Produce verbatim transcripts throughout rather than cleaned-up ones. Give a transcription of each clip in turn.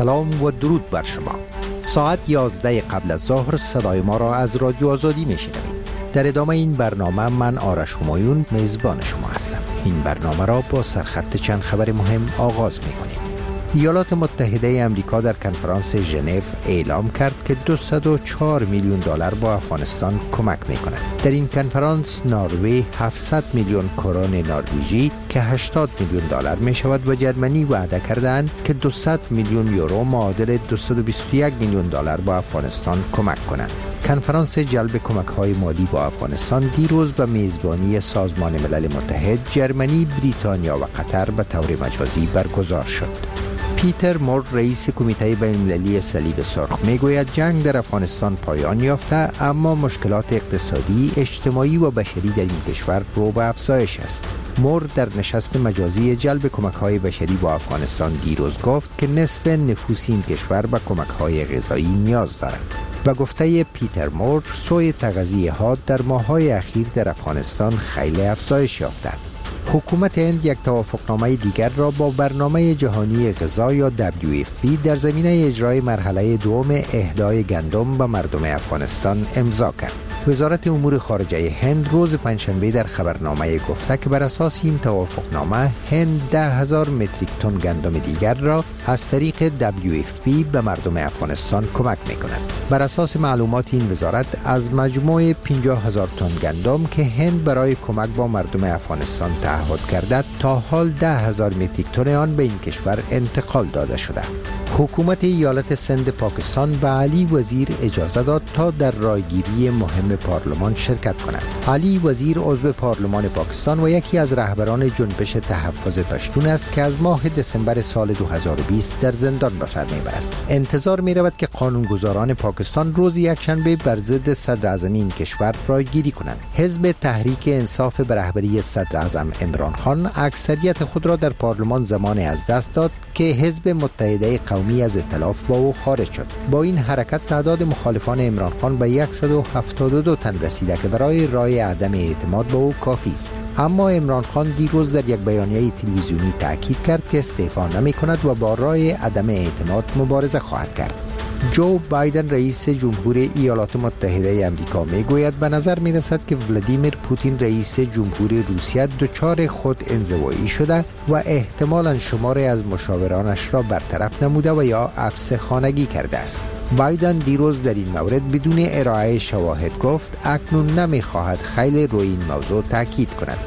سلام و درود بر شما. ساعت یازده قبل از ظهر صدای ما را از رادیو آزادی میشنوید. در ادامه این برنامه من آرش همایون میزبان شما هستم. این برنامه را با سرخط چند خبر مهم آغاز میکنیم. ایالات متحده امریکا در کنفرانس ژنو اعلام کرد که دویست و چهار میلیون دلار با افغانستان کمک میکند. در این کنفرانس نروژ هفتصد میلیون کرون نروژی که هشتاد میلیون دلار می شود و جرمنی وعده کردند که دویست میلیون یورو معادل دویست و بیست و یک میلیون دلار با افغانستان کمک کنند. کنفرانس جلب کمک‌های مالی با افغانستان دیروز به میزبانی سازمان ملل متحد، جرمنی، بریتانیا و قطر به طور مجازی برگزار شد. پیتر مور، رئیس کمیته بین‌المللی صلیب سرخ، میگوید جنگ در افغانستان پایان یافته، اما مشکلات اقتصادی، اجتماعی و بشری در این کشور رو به افزایش است. مور در نشست مجازی جلب کمک‌های بشری با افغانستان دیروز گفت که نصف نفوس این کشور به کمک‌های غذایی نیاز دارد. و گفته پیتر مور، سوی تغذیه ها در ماه‌های اخیر در افغانستان خیلی افزایش یافته. حکومت هند یک توافقنامه دیگر را با برنامه جهانی غذا یا دبلیو اف پی در زمینه اجرای مرحله دوم اهدای گندم به مردم افغانستان امضا کرد. وزارت امور خارجه هند روز پنجشنبه در خبرنامه گفته که بر اساس این توافقنامه هند ده هزار متریک تن گندم دیگر را از طریق دبلیو اف پی به مردم افغانستان کمک می‌کند. بر اساس معلومات این وزارت از مجموع پنجاه هزار تن گندم که هند برای کمک با مردم افغانستان تعهد کرده، تا حال ده هزار متریک تن آن به این کشور انتقال داده شده. حکومت ایالت سند پاکستان به علی وزیر اجازه داد تا در رایگیری مهم پارلمان شرکت کند. علی وزیر عضو پارلمان پاکستان و یکی از رهبران جنبش تحفظ پشتون است که از ماه دسامبر سال دو هزار و بیست در زندان به سر میبرد. انتظار می رود که قانونگذاران پاکستان روز یکشنبه بر ضد صدر اعظم این کشور رایگیری کنند. حزب تحریک انصاف به رهبری صدر اعظم عمران خان اکثریت خود را در پارلمان زمان از دست داد که حزب متحده قومی از ائتلاف با او خارج شد. با این حرکت تعداد مخالفان عمران خان به صد و هفتاد و دو تن رسیده که برای رای عدم اعتماد به او کافی است. اما عمران خان دیروز در یک بیانیه تلویزیونی تاکید کرد که استعفا نمی کند و با رای عدم اعتماد مبارزه خواهد کرد. جو بایدن، رئیس جمهور ایالات متحده امریکا، میگوید به نظر می رسد که ولادیمیر پوتین رئیس جمهور روسیه دچار خود انزوایی شده و احتمالاً شماری از مشاورانش را برطرف نموده و یا عفس خانگی کرده است. بایدن دیروز در این مورد بدون ارائه شواهد گفت اکنون نمی خواهد خیلی روی این موضوع تاکید کند.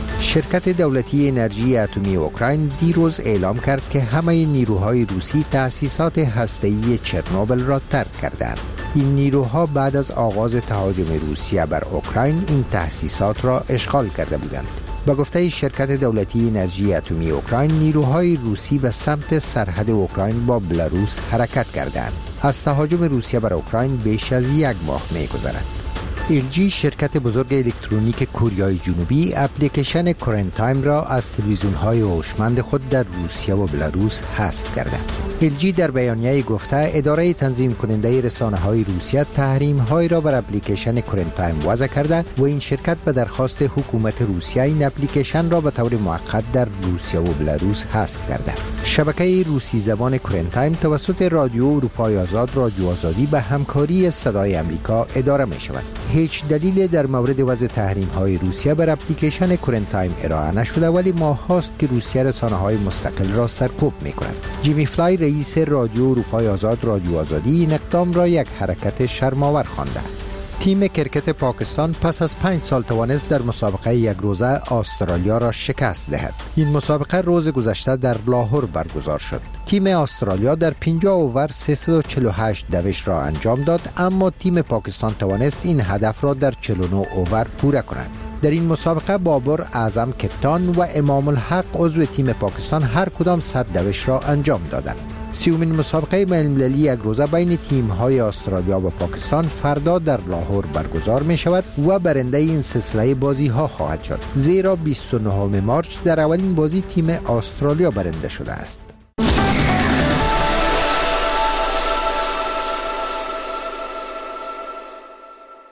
شرکت دولتی انرژی اتمی اوکراین دیروز اعلام کرد که همه نیروهای روسی تأسیسات هسته‌ای چرنوبل را ترک کردند. این نیروها بعد از آغاز تهاجم روسیه بر اوکراین این تأسیسات را اشغال کرده بودند. با گفته شرکت دولتی انرژی اتمی اوکراین، نیروهای روسی به سمت سرحد اوکراین با بلاروس حرکت کردند. از تهاجم روسیه بر اوکراین بیش از یک ماه می‌گذرد. ال جی، شرکت بزرگ الکترونیک کوریای جنوبی، اپلیکیشن کرنت تایم را از تلویزیون‌های هوشمند خود در روسیه و بلاروس حذف کرده. ال جی در بیانیه گفته اداره تنظیم کننده رسانه‌های روسیه تحریم‌های را بر اپلیکیشن کرنت تایم وضع کرده و این شرکت به درخواست حکومت روسیه این اپلیکیشن را به طور موقت در روسیه و بلاروس حذف کرده. شبکه روسی زبان کرنت تایم توسط رادیو اروپای آزاد، رادیو آزادی به همکاری صدای آمریکا اداره می شود. هیچ دلیل در مورد وضع تحریم‌های روسیه بر اپلیکیشن کرنت تایم ارائه نشده، ولی ماه هاست که روسیه رسانه‌های مستقل را سرکوب می‌کند. جیمی فلای، رئیس رادیو اروپای آزاد، رادیو آزادی، این اقدام را یک حرکت شرم‌آور خوانده. تیم کرکت پاکستان پس از پنج سال توانست در مسابقه یک روزه استرالیا را شکست دهد. این مسابقه روز گذشته در لاهور برگزار شد. تیم استرالیا در پنجاه اوور سیصد و چهل و هشت دوش را انجام داد، اما تیم پاکستان توانست این هدف را در چهل و نه اوور پوره کند. در این مسابقه بابر اعظم کپتان و امام الحق عضو تیم پاکستان هر کدام صد دوش را انجام دادند. سیومین مسابقه بین‌المللی یک روزه بین تیم‌های استرالیا و پاکستان فردا در لاهور برگزار می شود و برنده این سلسله بازی‌ها خواهد شد، زیرا بیست و نهم مارس در اولین بازی تیم استرالیا برنده شده است.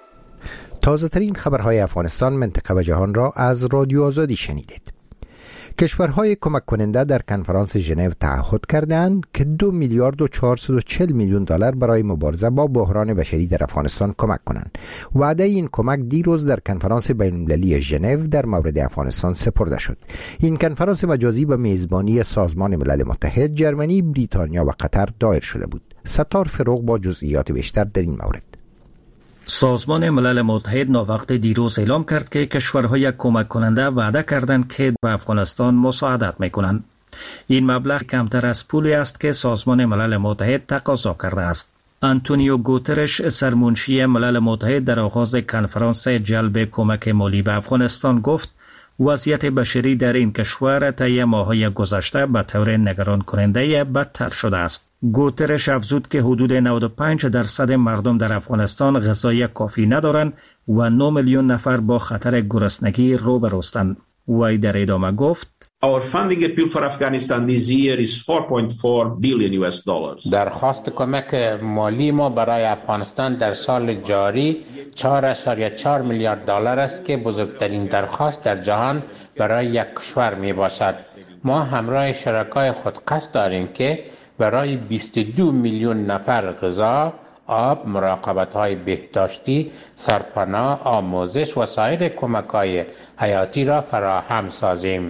تازه ترین خبرهای افغانستان، منطقه و جهان را از رادیو آزادی شنیدید. کشورهای کمک کننده در کنفرانس ژنو تعهد کردند که دو میلیارد و چهارصد و چهل میلیون دلار برای مبارزه با بحران بشری در افغانستان کمک کنند. وعده این کمک دیروز در کنفرانس بین‌المللی ژنو در مورد افغانستان سپرده شد. این کنفرانس مجازی به میزبانی سازمان ملل متحد، جرمنی، بریتانیا و قطر دایر شده بود. ستار فروغ با جزئیات بیشتر در این مورد. سازمان ملل متحد ناوقت دیروز اعلام کرد که کشورهای کمک کننده وعده کردند که به افغانستان مساعدت میکنند. این مبلغ کمتر از پولی است که سازمان ملل متحد تقاضا کرده است. آنتونیو گوترش، سرمنشی ملل متحد، در آغاز کنفرانس جلب کمک مالی به افغانستان گفت وضعیت بشری در این کشور طی ماه‌های گذشته به طور نگران کننده بدتر شده است. گوترش افزود که حدود نود و پنج درصد مردم در افغانستان غذای کافی ندارند و نه میلیون نفر با خطر گرسنگی روبروستند. وی در ادامه گفت Our funding appeal for Afghanistan this year is four point four billion U S dollars. درخواست کمک مالی ما برای افغانستان در سال جاری چهار اشاریه چهار میلیارد دلار است که بزرگترین درخواست در جهان برای یک کشور می باشد. ما همراه شرکای خود قصد داریم که برای بیست و دو میلیون نفر غذا، آب، مراقبت‌های بهداشتی، سرپناه، آموزش و سایر کمک‌های حیاتی را فراهم سازیم.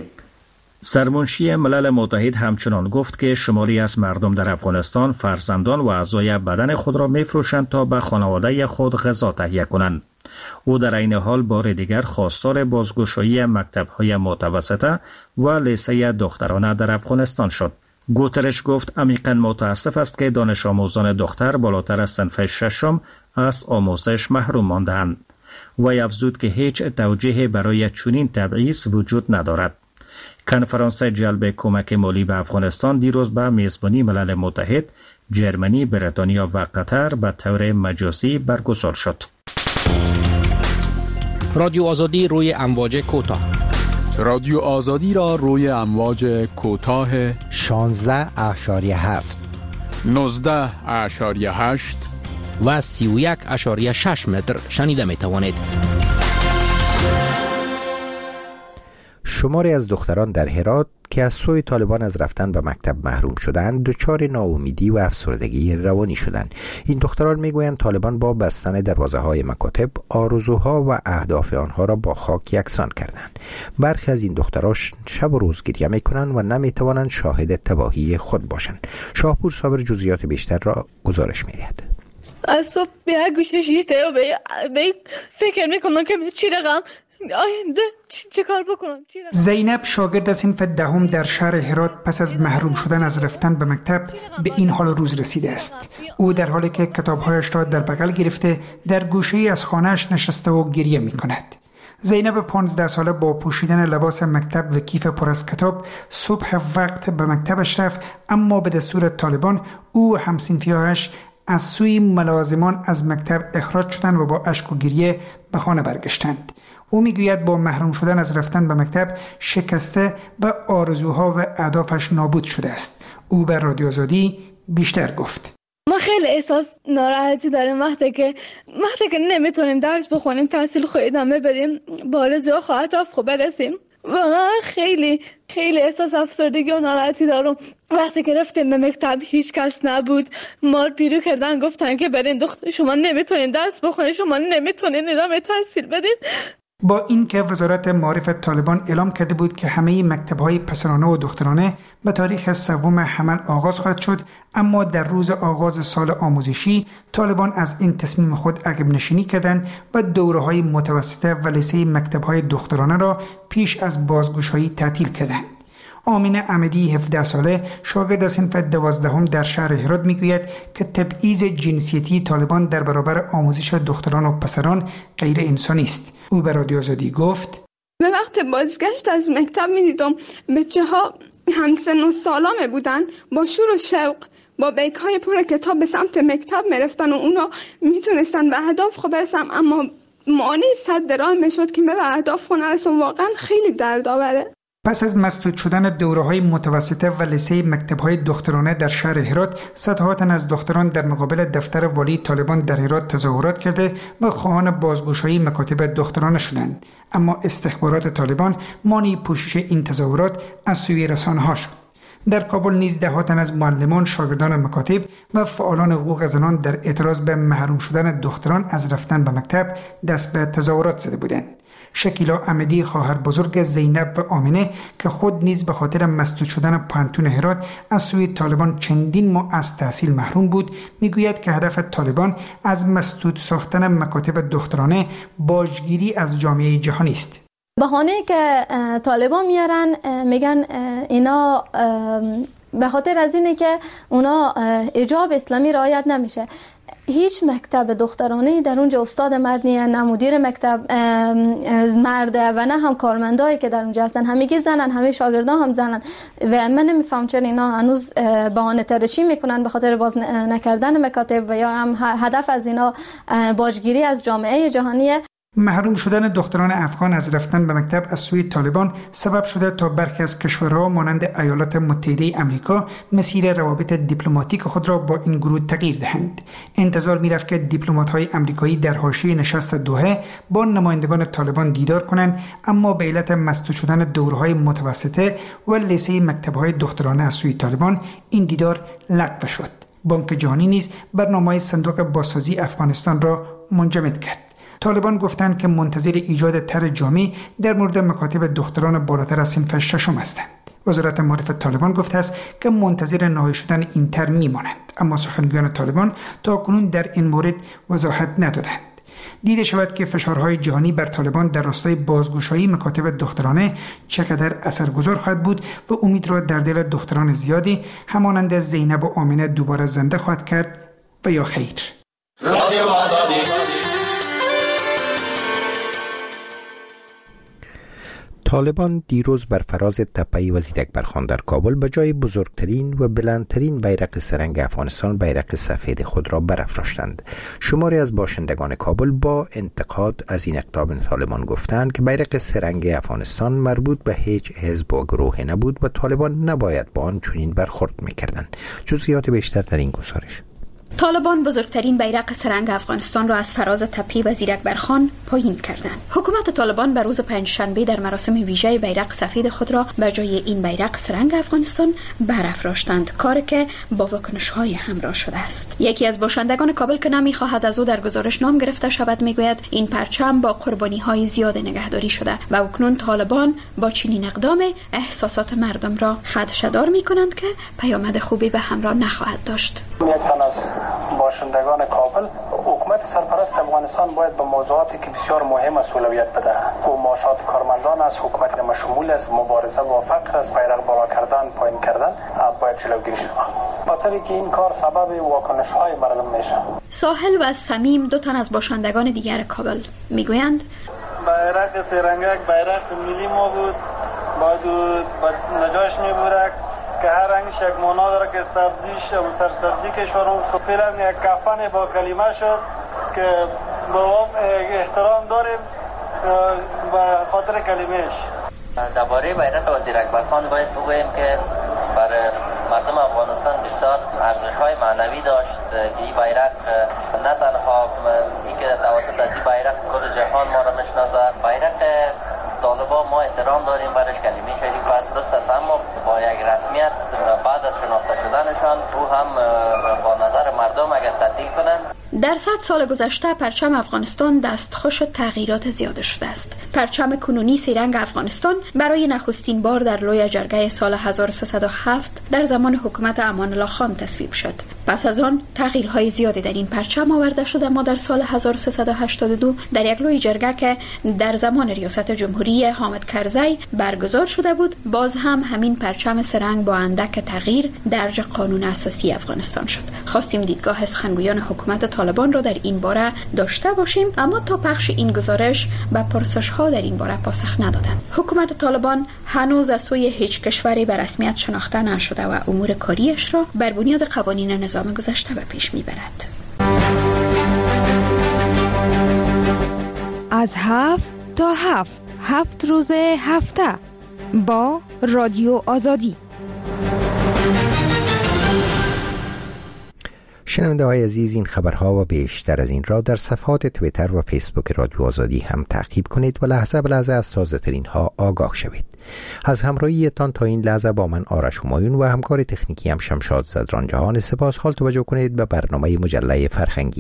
سرمنشی ملل متحد همچنان گفت که شماری از مردم در افغانستان فرزندان و اعضای بدن خود را می‌فروشند تا به خانواده خود غذا تهیه کنند. او در این حال بار دیگر خواستار بازگشایی مکتب‌های متوسطه و لیسه دخترانه در افغانستان شد. گوترش گفت عمیقاً متاسف است که دانش آموزان دختر بالاتر از صنف ششم از آموزش محروم مانده‌اند. وی افزود که هیچ توجیهی برای چنین تبعیض وجود ندارد. کنفرانس جلب کمک مالی به افغانستان دیروز به میزبانی ملل متحد، جرمنی، بریتانیا و قطر به طور مجازی برگزار شد. رادیو آزادی روی امواج کوتاه. رادیو آزادی را روی امواج کوتاه شانزده اشاریه هفت، نوزده اشاریه هشت و سی و یک اشاریه شش متر شنیده می توانید. شماری از دختران در هرات که از سوی طالبان از رفتن به مکتب محروم شدند دچار ناامیدی و افسردگی روانی شدند. این دختران میگویند طالبان با بستن دروازه های مکاتب آرزوها و اهداف آنها را با خاک یکسان کردند. برخی از این دختران شب و روز گریه میکنند و نمیتوانند شاهد تباهی خود باشند. شاهپور صابر جزئیات بیشتر را گزارش میدهد. از صبح به یک گوشه شیشته و به فکر میکنم که چی رقم آینده چه کار بکنم. زینب شاگرد صنف دهم در شهر هرات پس از محروم شدن از رفتن به مکتب به این حال روز رسیده است. او در حالی که کتابهایش را در بغل گرفته در گوشه‌ای از خانه‌اش نشسته و گریه میکند. زینب پانزده ساله با پوشیدن لباس مکتب و کیف پر از کتاب صبح وقت به مکتبش رفت، اما به دستور طالبان او و هم‌صنفی‌هایش از سوی ملازمان از مکتب اخراج شدند و با اشک و گریه به خانه برگشتند. او میگوید با محروم شدن از رفتن به مکتب شکسته و آرزوها و اهدافش نابود شده است. او به رادیو آزادی بیشتر گفت. ما خیلی احساس ناراحتی داریم وقتی که وقتی که نمیتونیم درس بخونیم، تحصیل خود ادامه بدیم، با آرزوها و اهداف خود برسیم. واقعا خیلی خیلی احساس افسردگی و ناراحتی دارم. وقتی که رفتیم به مکتب هیچ کس نبود، مار پیرو کردن، گفتن که برین دختر شما نمیتونین درس بخونین، شما نمیتونین ادامه تحصیل بدین. با اینکه وزارت معارف طالبان اعلام کرده بود که همه مکتب‌های پسرانه و دخترانه به تاریخ سوم حمل آغاز خواهد شد، اما در روز آغاز سال آموزشی طالبان از این تصمیم خود عقب نشینی کردند و دوره‌های متوسطه و لیسه مکتب‌های دخترانه را پیش از بازگشایی تعطیل کردند. آمینه احمدی هفده ساله شاگرد صنف دوازدهم در شهر هرات میگوید که تبعیض جنسیتی طالبان در برابر آموزش دختران و پسران غیر انسانی است. او به رادیو آزادی گفت: به وقت بازگشت از مکتب می‌دیدم بچه‌ها همسن و سالامه بودن، با شور و شوق با بیگ‌های پر کتاب به سمت مکتب می‌رفتن و اونا میتونستن به اهداف خود برسن، اما مانع صد راه میشد که به اهداف خود نرسن. واقعا خیلی دردآوره. پس از مسدود شدن دوره‌های متوسطه و لیسه مکتب‌های دخترانه در شهر هرات، صدها تن از دختران در مقابل دفتر والی طالبان در هرات تظاهرات کرده و خواهان بازگشایی مکاتب دخترانه شدند. اما استخبارات طالبان مانع پوشش این تظاهرات از سوی رسانه‌ها شد. در کابل نیز ده ها تن از معلمان، شاگردان مکاتب و فعالان حقوق زنان در اعتراض به محروم شدن دختران از رفتن به مکتب دست به تظاهرات زده بودند. شکیلا احمدی، خواهر بزرگ زینب و آمنه که خود نیز به خاطر مسدود شدن پانتون هرات از سوی طالبان چندین ماه از تحصیل محروم بود، میگوید که هدف طالبان از مسدود ساختن مکاتب دخترانه باجگیری از جامعه جهانی است. بهانه که طالبان میارن میگن اینا به خاطر از اینه که اونا حجاب اسلامی رعایت نمیشه. هیچ مکتب دخترانه در اونجا استاد مرد نیست، نه مدیر مکتب مرده و نه هم کارمندایی که در اونجا هستن، همگی زنن، همه شاگردان هم زنن و من نمیفهم چرا اینا هنوز بهانه تراشی میکنن به خاطر باز نکردن مکاتب و یا هم هدف از اینا باجگیری از جامعه جهانیه. محروم شدن دختران افغان از رفتن به مکتب از سوی طالبان سبب شده تا برخی از کشورها مانند ایالات متحده آمریکا مسیر روابط دیپلماتیک خود را با این گروه تغییر دهند. انتظار می‌رفت که دیپلمات‌های آمریکایی در حاشیه نشست دوحه با نمایندگان طالبان دیدار کنند، اما به علت مسدود شدن دوره‌های متوسطه و لیسه مکتب‌های دخترانه از سوی طالبان این دیدار لغو شد. بانک جهانی نیز برنامه‌های صندوق بازسازی افغانستان را منجمد کرد. طالبان گفتند که منتظر ایجاد طرح جامع در مورد مکاتب دختران بالاتر از صنف ششم هستند. وزارت معارف طالبان گفته است که منتظر نهایی شدن این طرح میمانند، اما سخنگویان طالبان تا کنون در این مورد وضاحت ندادند. دیده شود که فشارهای جهانی بر طالبان در راستای بازگشایی مکاتب دخترانه چقدر اثرگذار خواهد بود و امید را در دل دختران زیادی همانند زینب و آمنه دوباره زنده خواهد کرد و یا خیر. رادیو آزادی. طالبان دیروز بر فراز تپه وزیر اکبر خان در کابل به جای بزرگترین و بلندترین بیرق سرنگ افغانستان بیرق سفید خود را برافراشتند. شماری از باشندگان کابل با انتقاد از این اقدام طالبان گفتند که بیرق سرنگ افغانستان مربوط به هیچ حزب و گروه نبود و طالبان نباید با آن چنین برخورد می‌کردند. جزئیات بیشتر در این گزارش. طالبان بزرگترین بیرق سرنگ افغانستان را از فراز تپه وزیر اکبر خان پایین کردند. حکومت طالبان بر روز پنجشنبه در مراسم ویژه بیرق سفید خود را به جای این بیرق سرنگ افغانستان برافراشتند، کاری که با واکنش‌های همراه شده است. یکی از باشندگان کابل که نمی‌خواهد از او در گزارش نام گرفته شود میگوید این پرچم با قربانی‌های زیاد نگهداری شده و اکنون طالبان با چنین اقدام احساسات مردم را خدشه‌دار می‌کنند که پیامد خوبی به همراه نخواهد داشت. باشندگان کابل، حکومت سرپرست افغانستان باید به موضوعاتی که بسیار مهم است اولویت بده. او معاشات کارمندان است، حکومت مشمول است، مبارزه با فقر است، بیرق بالا کردن، پایین کردن باید جلوگیری شود. خاطری که این کار سبب واکنش‌های مردم میشه. ساحل و صمیم دو تن از باشندگان دیگر کابل میگویند بیرق سرنگک بیرق ملی ما بود، باید نجاش میبرد که هر رنگش یک معنا داره که سبزیش و سرسبزی کشورم فعلا یک کفن با کلمه شد که با احترام داریم به خاطر کلمهش. درباره بیرق وزیر اکبر خان باید بگوییم که برای مردم افغانستان بسیار ارزش‌های معنوی داشت که این بیرق نه تنها اینکه توسط از این بیرق کل جهان ما را میشناسه، بیرق طالبان ما احترام داریم برش، کلمه شریف است درست است، اما با یک رسمیت بعد از شناخته شدنشان او هم با نظر مردم اگر تطبیق کنند. در صد سال گذشته پرچم افغانستان دستخوش تغییرات زیاده شده است. پرچم کنونی سه رنگ افغانستان برای نخستین بار در لوی جرگه سال هزار و سیصد و هفت در زمان حکومت امان الله خان تصویب شد. پس از آن تغییرهای زیادی در این پرچم آورده شد، اما در سال هزار و سیصد و هشتاد و دو در یک لوی جرگه که در زمان ریاست جمهوری حامد کرزی برگزار شده بود، باز هم همین پرچم سه رنگ با اندک تغییر درج قانون اساسی افغانستان شد. خواستیم دیدگاه سخنگویان حکومت طالبان را در این باره داشته باشیم، اما تا پخش این گزارش به پرسش‌ها در این باره پاسخ ندادند. حکومت طالبان هنوز از سوی هیچ کشوری به رسمیت شناخته نشده و امور کاریش را بر بنیاد قوانین نظام گذشته به پیش میبرد. از هفت تا هفت هفت روز هفته با رادیو آزادی. شنونده های عزیز، این خبرها و بیشتر از این را در صفحات توییتر و فیسبوک رادیو آزادی هم تعقیب کنید و لحظه به لحظه از تازه ترین ها آگاه شوید. از همراهیتان تا این لحظه با من آرش همایون و همکار تکنیکی هم شمشاد زدران جهان سپاس. حال توجه کنید به برنامه مجله فرهنگی.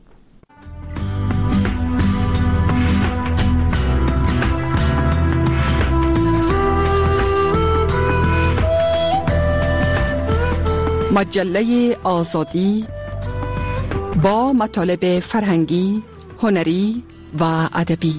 مجله آزادی با مطالب فرهنگی، هنری و ادبی.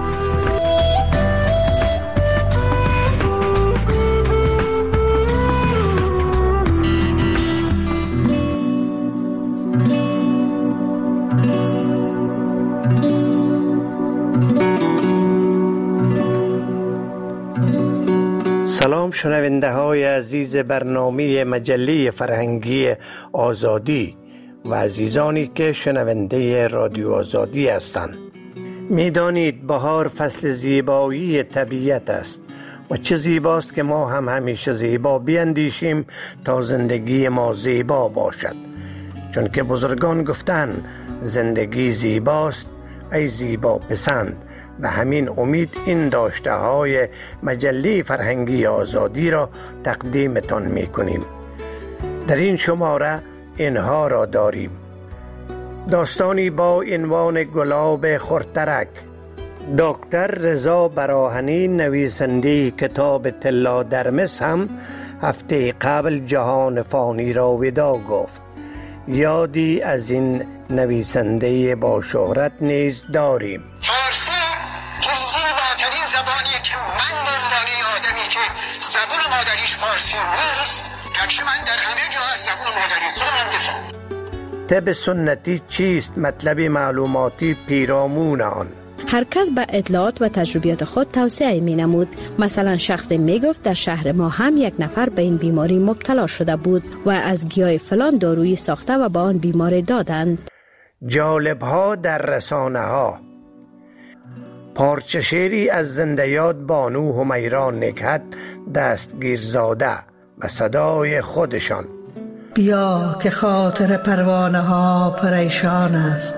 سلام شنونده های عزیز برنامه مجله فرهنگی آزادی و عزیزانی که شنونده رادیو آزادی هستند. میدانید بهار فصل زیبایی طبیعت است و چه زیباست که ما هم همیشه زیبا بیندیشیم تا زندگی ما زیبا باشد، چون که بزرگان گفتن زندگی زیباست ای زیبا پسند. به همین امید این داشته های مجله فرهنگی آزادی را تقدیمتان می کنیم. در این شماره اینها را داریم: داستانی با عنوان گلاب خرترک. دکتر رضا براهنی نویسنده کتاب طلا در مس هم هفته قبل جهان فانی را ودا گفت. یادی از این نویسنده با شهرت نیز داریم. فارسی که زیباترین زبانیه که من به عنوان آدمی که زبان مادریش فارسی نیست، گرچه من در همه جا از زبان مادری خودم دفاع. طب سنتی چیست؟ مطلب معلوماتی پیرامون آن. هر کس به اطلاعات و تجربیات خود توصیه می نمود. مثلا شخص می گفت در شهر ما هم یک نفر به این بیماری مبتلا شده بود و از گیاه فلان دارویی ساخته و به آن بیمار دادند. جالب ها در رسانه ها. پارچه شعری از زنده یاد بانو همیران نکهت دستگیرزاده به صدای خودشان. بیا که خاطر پروانه ها پریشان است،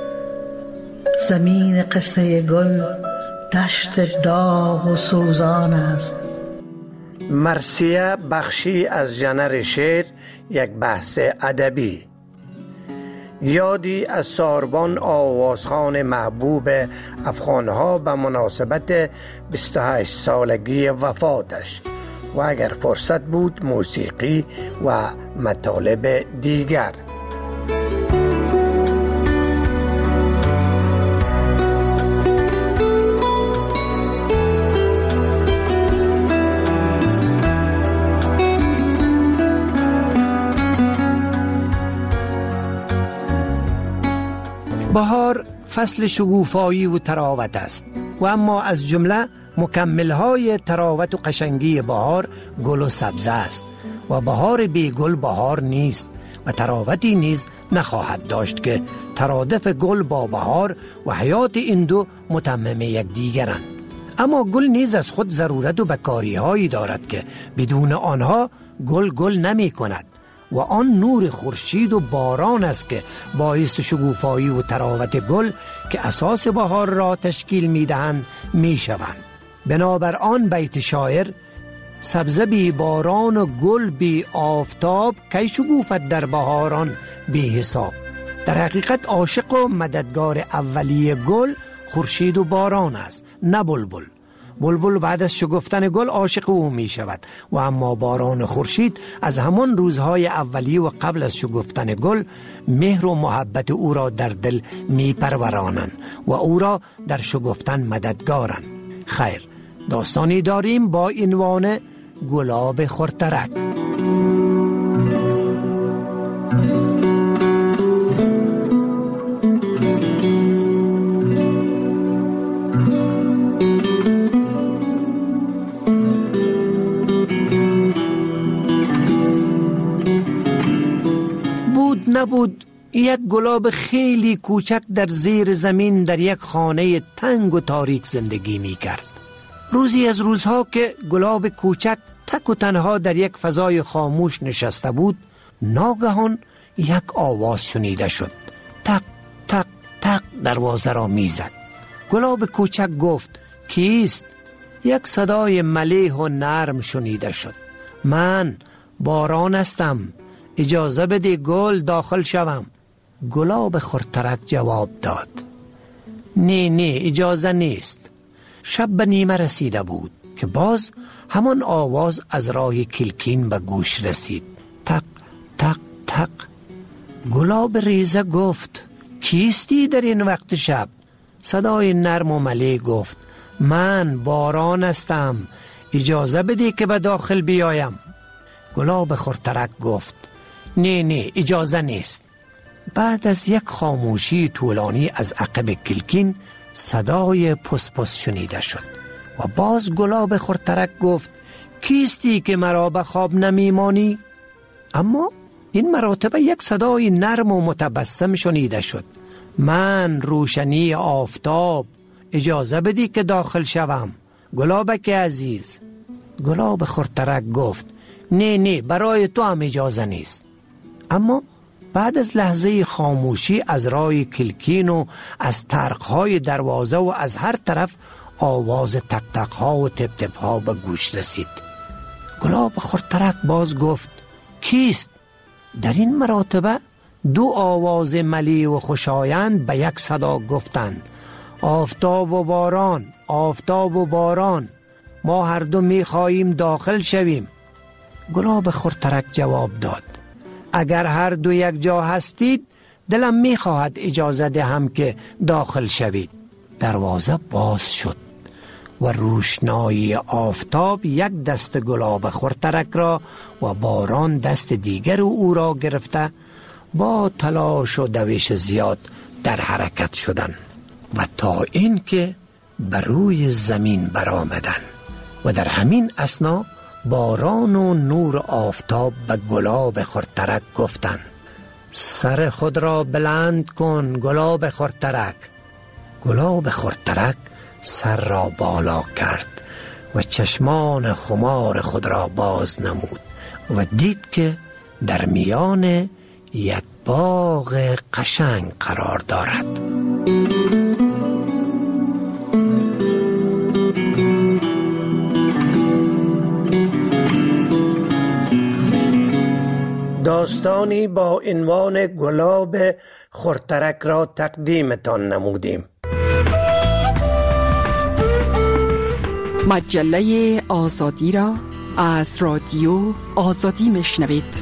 زمین قصه گل دشت داغ و سوزان است. مرثیه بخشی از ژانر شعر، یک بحث ادبی. یادی از ساربان آوازخوان محبوب افغانها به مناسبت بیست و هشت سالگی وفاتش و اگر فرصت بود موسیقی و مطالب دیگر. بهار فصل شگوفایی و تراوت است و اما از جمله مکمل‌های تراوت و قشنگی بهار گل و سبزه است و بهار بی گل بهار نیست و تراوتی نیز نخواهد داشت که ترادف گل با بهار و حیات این دو متمم یک دیگرند. اما گل نیز از خود ضرورت و بکاری‌هایی دارد که بدون آنها گل گل نمی کند و آن نور خورشید و باران است که باعث شگوفایی و تراوت گل که اساس بهار را تشکیل می دهند می شوند. بنابر آن بیت شاعر: سبزه بی باران و گل بی آفتاب، کی شگوفت در بهاران بی حساب. در حقیقت عاشق و مددگار اولیه گل خورشید و باران است، نه بلبل. بلبل بعد از شکفتن گل عاشق او می شود و اما باران خورشید از همان روزهای اولیه و قبل از شکفتن گل مهر و محبت او را در دل می پرورانند و او را در شکفتن مددگارند. خیر، داستانی داریم با عنوان گلاب خرترک. نبود یک گلاب خیلی کوچک در زیر زمین در یک خانه تنگ و تاریک زندگی می کرد. روزی از روزها که گلاب کوچک تک و تنها در یک فضای خاموش نشسته بود، ناگهان یک آواز شنیده شد. تق تق تق دروازه را میزد. گلاب کوچک گفت کیست؟ یک صدای ملیح و نرم شنیده شد. من باران هستم، اجازه بده گل داخل شوم. گلاب خرترک جواب داد نه نه اجازه نیست. شب به نیمه رسیده بود که باز همان آواز از راه کلکین به گوش رسید. تق تق تق. گلاب ریزه گفت کیستی در این وقت شب؟ صدای نرم و ملیح گفت من باران هستم، اجازه بده که به داخل بیایم. گلاب خرترک گفت نه نه اجازه نیست. بعد از یک خاموشی طولانی از عقب کلکین صدای پس پس شنیده شد و باز گلاب خرترک گفت کیستی که مرا به خواب نمیمانی؟ اما این مرتبه یک صدای نرم و متبسم شنیده شد. من روشنی آفتاب، اجازه بدی که داخل شوم. گلابک عزیز. گلاب خرترک گفت نه نه برای تو هم اجازه نیست. اما بعد از لحظه خاموشی از راه کلکین و از طرقهای دروازه و از هر طرف آواز تک تک ها و تپ تپ ها به گوش رسید. گلاب خرترک باز گفت کیست؟ در این مرتبه دو آواز ملیح و خوشایند به یک صدا گفتند آفتاب و باران، آفتاب و باران، ما هر دو می خواهیم داخل شویم. گلاب خرترک جواب داد اگر هر دو یک جا هستید دلم می خواهد اجازه دهم که داخل شوید. دروازه باز شد و روشنایی آفتاب یک دست گلاب خرترک را و باران دست دیگر او را گرفته با تلاش و دوش زیاد در حرکت شدند و تا اینکه بر روی زمین برآمدند و در همین اثنا باران و نور آفتاب به گلاب خرترک گفتند سر خود را بلند کن گلاب خرترک. گلاب خرترک سر را بالا کرد و چشمان خمار خود را باز نمود و دید که در میان یک باغ قشنگ قرار دارد. داستانی با عنوان گلاب خرترک را تقدیمتان نمودیم. مجله آزادی را از رادیو آزادی میشنوید.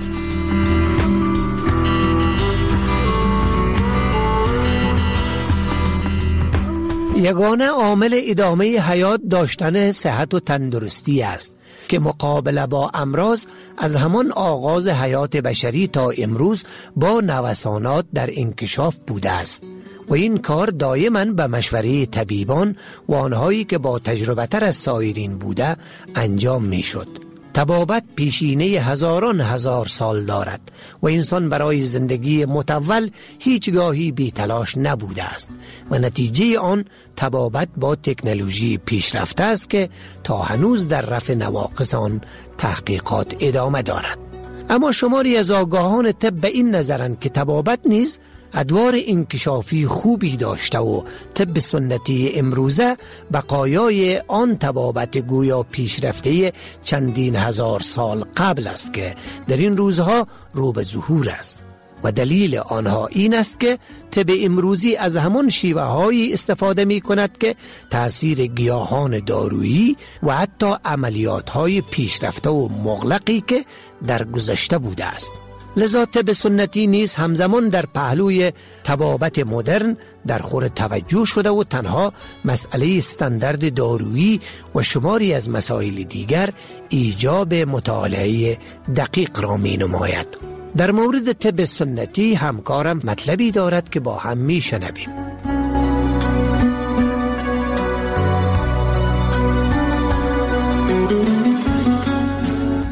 یگانه عامل ادامه حیات داشتن صحت و تندرستی است که مقابله با امراض از همان آغاز حیات بشری تا امروز با نوسانات در انکشاف بوده است و این کار دائما به مشوره طبیبان و آنهایی که با تجربه تر از سایرین بوده انجام می شد. طبابت پیشینه هزاران هزار سال دارد و انسان برای زندگی متول هیچگاهی بی تلاش نبوده است و نتیجه آن طبابت با تکنولوژی پیشرفته است که تا هنوز در رفع نواقص آن تحقیقات ادامه دارد. اما شماری از آگاهان طب به این نظرند که طبابت نیز ادوار انکشافی خوبی داشته و طب سنتی امروزه بقایای آن طبابت گویا پیشرفته چندین هزار سال قبل است که در این روزها رو به ظهور است و دلیل آنها این است که طب امروزی از همان شیوه هایی استفاده می کند که تأثیر گیاهان دارویی و حتی عملیات های پیشرفته و مغلقی که در گذشته بوده است. لذا طب سنتی نیز همزمان در پهلوی طبابت مدرن در خور توجه شده و تنها مسئله استاندارد دارویی و شماری از مسائل دیگر ایجاب مطالعه دقیق را می نماید. در مورد طب سنتی همکارم مطلبی دارد که با هم می شنویم.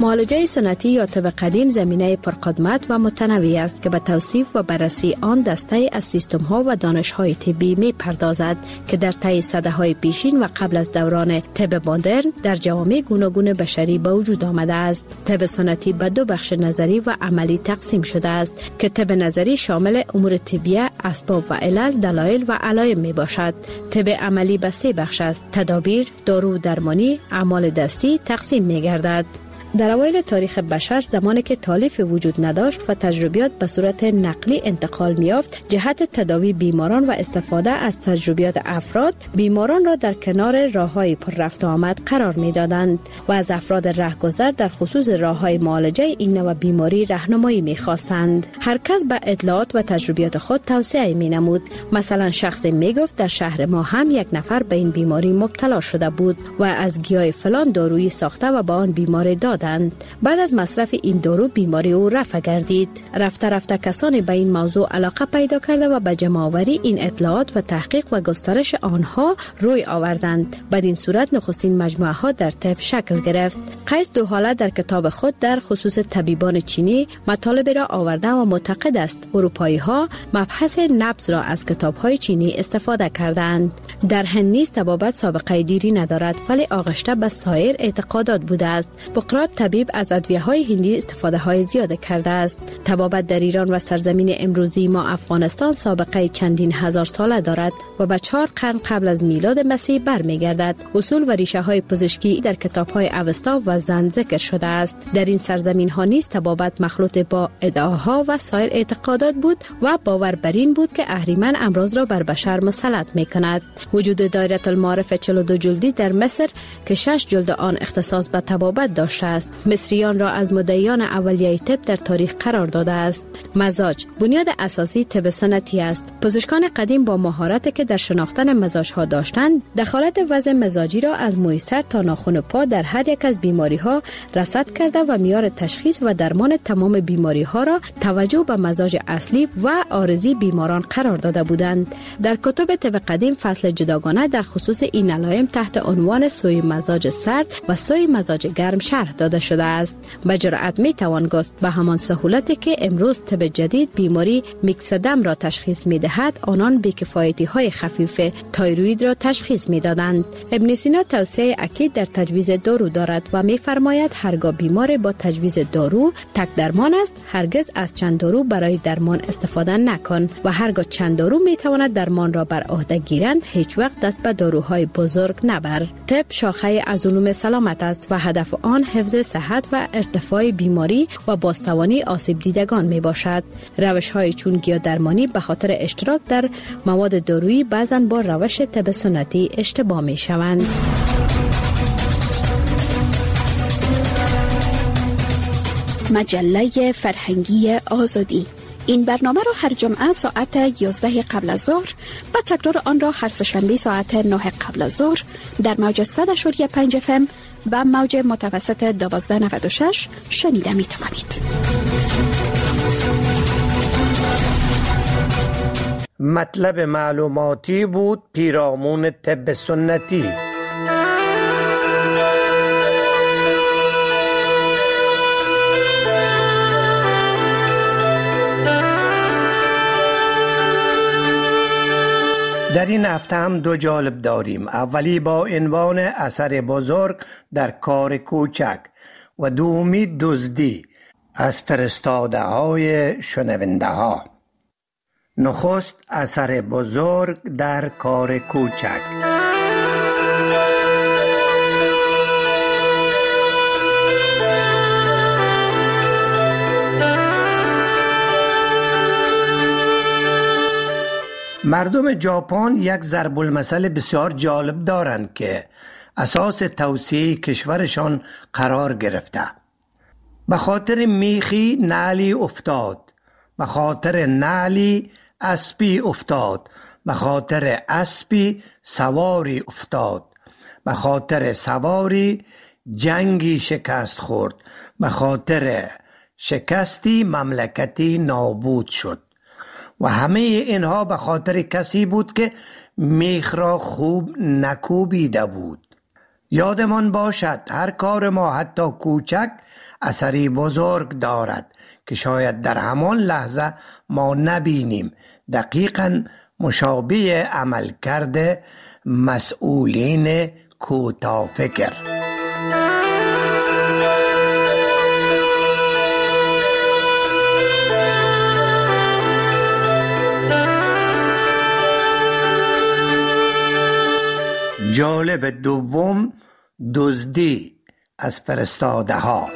معالجه سنتی یا طب قدیم زمینه پرقدمت و متنوع است که به توصیف و بررسی آن دسته از سیستم ها و دانش های طبی می پردازد که در طی سده های پیشین و قبل از دوران طب مدرن در جوامع گوناگون بشری به وجود آمده است. طب سنتی به دو بخش نظری و عملی تقسیم شده است که طب نظری شامل امور طبیه، اسباب و علل، دلایل و علائم می باشد. طب عملی به سه بخش است: تدابیر، دارو و درمانی، اعمال دستی تقسیم می گردد. در اوایل تاریخ بشر زمانی که تالیف وجود نداشت و تجربیات به صورت نقلی انتقال می‌یافت، جهت تداوی بیماران و استفاده از تجربیات افراد بیماران را در کنار راه‌های پر رفت و آمد قرار می‌دادند و از افراد رهگذر در خصوص راه‌های معالجه این نوع بیماری راهنمایی می‌خواستند. هر کس به اطلاعات و تجربیات خود توصیه می‌نمود. مثلا شخص میگفت در شهر ما هم یک نفر به این بیماری مبتلا شده بود و از گیاه فلان دارویی ساخته و به آن بیمار داد. بعد از مصرف این دارو بیماری او رفع گردید. رفته رفته کسانی به این موضوع علاقه پیدا کرده و به جمع آوری این اطلاعات و تحقیق و گسترش آنها روی آوردند. بدین صورت نخستین مجموعه ها در طب شکل گرفت. قیس دوحاله در کتاب خود در خصوص طبیبان چینی مطالب را آورده و معتقد است اروپایی ها مبحث نبض را از کتاب های چینی استفاده کردند. در هند نیز طبابت سابقه دیری ندارد ولی آغشته به سایر اعتقادات بوده است. بقراط طبیب از ادویه های هندی استفاده های زیاده کرده است. طبابت در ایران و سرزمین امروزی ما افغانستان سابقه چندین هزار ساله دارد و به چهار قرن قبل از میلاد مسیح برمیگردد. اصول و ریشه های پزشکی در کتاب های اوستا و زن ذکر شده است. در این سرزمین ها نیز طبابت مخلوط با ادعاها و سایر اعتقادات بود و باور بر این بود که اهریمن امراض را بر بشر مسلط می کند. وجود دایره المعارف چهل و دو جلدی در مصر که شش جلد آن اختصاص به طبابت داشته است. مصریان را از مدعیان اولیه طب در تاریخ قرار داده است. مزاج بنیاد اساسی طب سنتی است. پزشکان قدیم با مهارتی که در شناختن مزاج‌ها داشتند، دخالت وضع مزاجی را از موی سر تا ناخن پا در هر یک از بیماری‌ها رصد کرده و معیار تشخیص و درمان تمام بیماری‌ها را توجه به مزاج اصلی و عارضی بیماران قرار داده بودند. در کتب طب قدیم فصل جداگانه در خصوص این علائم تحت عنوان سوی مزاج سرد و سوی مزاج گرم شرح داده شده است. به جرأت می توان گفت به همان سهولتی که امروز طب جدید بیماری میکسدم را تشخیص می دهد، آنان بیکفایتی های خفیف تایروید را تشخیص می دادند. ابن سینا توصیه اکید در تجویز دارو دارد و می فرماید هرگاه بیمار با تجویز دارو تک درمان است، هرگز از چند دارو برای درمان استفاده نکن و هرگاه چند دارو می تواند درمان را بر عهده گیرند، هیچ وقت دست به داروهای بزرگ نبر. طب شاخه از علوم سلامت است و هدف آن حفظ صحت و ارتفاع بیماری و بازتوانی آسیب دیدگان می باشد. روش های چون گیاه درمانی به خاطر اشتراک در مواد دارویی بعضاً با روش طب سنتی اشتباه می شوند. مجله فرهنگی آزادی. این برنامه را هر جمعه ساعت یازده قبل از ظهر و تکرار آن را هر سه‌شنبه ساعت نه قبل از ظهر در موج صد و پنج اف ام و موج متوسط دوازده نود و شش شنیده می توانید. مطلب معلوماتی بود پیرامون طب سنتی. در این هفته هم دو جالب داریم. اولی با عنوان اثر بزرگ در کار کوچک و دومی دزدی از فرستاده های شنونده ها. نخست اثر بزرگ در کار کوچک. مردم ژاپن یک ضرب المثل بسیار جالب دارند که اساس توسعه کشورشان قرار گرفته. به خاطر میخی نعلی افتاد، به خاطر نعلی اسبی افتاد، به خاطر اسبی سواری افتاد، به خاطر سواری جنگی شکست خورد، به خاطر شکستی مملکتی نابود شد. و همه اینها به خاطر کسی بود که میخ را خوب نکوبیده بود. یادمان باشد هر کار ما حتی کوچک اثری بزرگ دارد که شاید در همان لحظه ما نبینیم. دقیقاً مشابه عمل کرده مسئولین کوتاه فکر. جالب دوم، دزدی از فرستاده ها.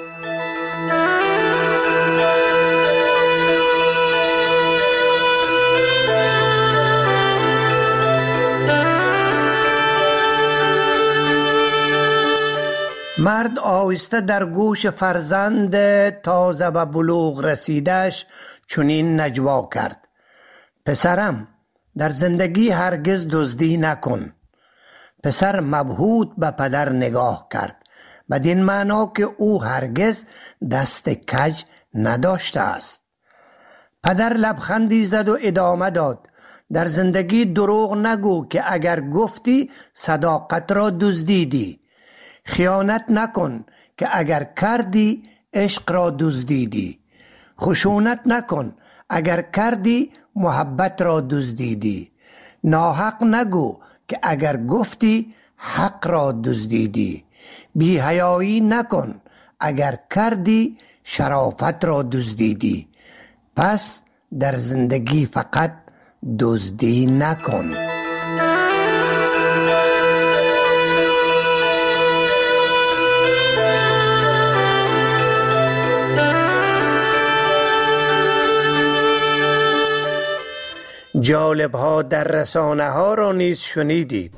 مرد آهسته در گوش فرزند تازه به بلوغ رسیدش چنین نجوا کرد: پسرم، در زندگی هرگز دزدی نکن. پسر مبهوت به پدر نگاه کرد، بدین معنا که او هرگز دست کج نداشته است. پدر لبخندی زد و ادامه داد: در زندگی دروغ نگو که اگر گفتی صداقت را دزدیدی. خیانت نکن که اگر کردی عشق را دزدیدی. خشونت نکن اگر کردی محبت را دزدیدی. ناحق نگو که اگر گفتی حق را دزدیدی. بی‌حیایی نکن اگر کردی شرافت را دزدیدی. پس در زندگی فقط دزدی نکن. جالب ها در رسانه ها را نیز شنیدید.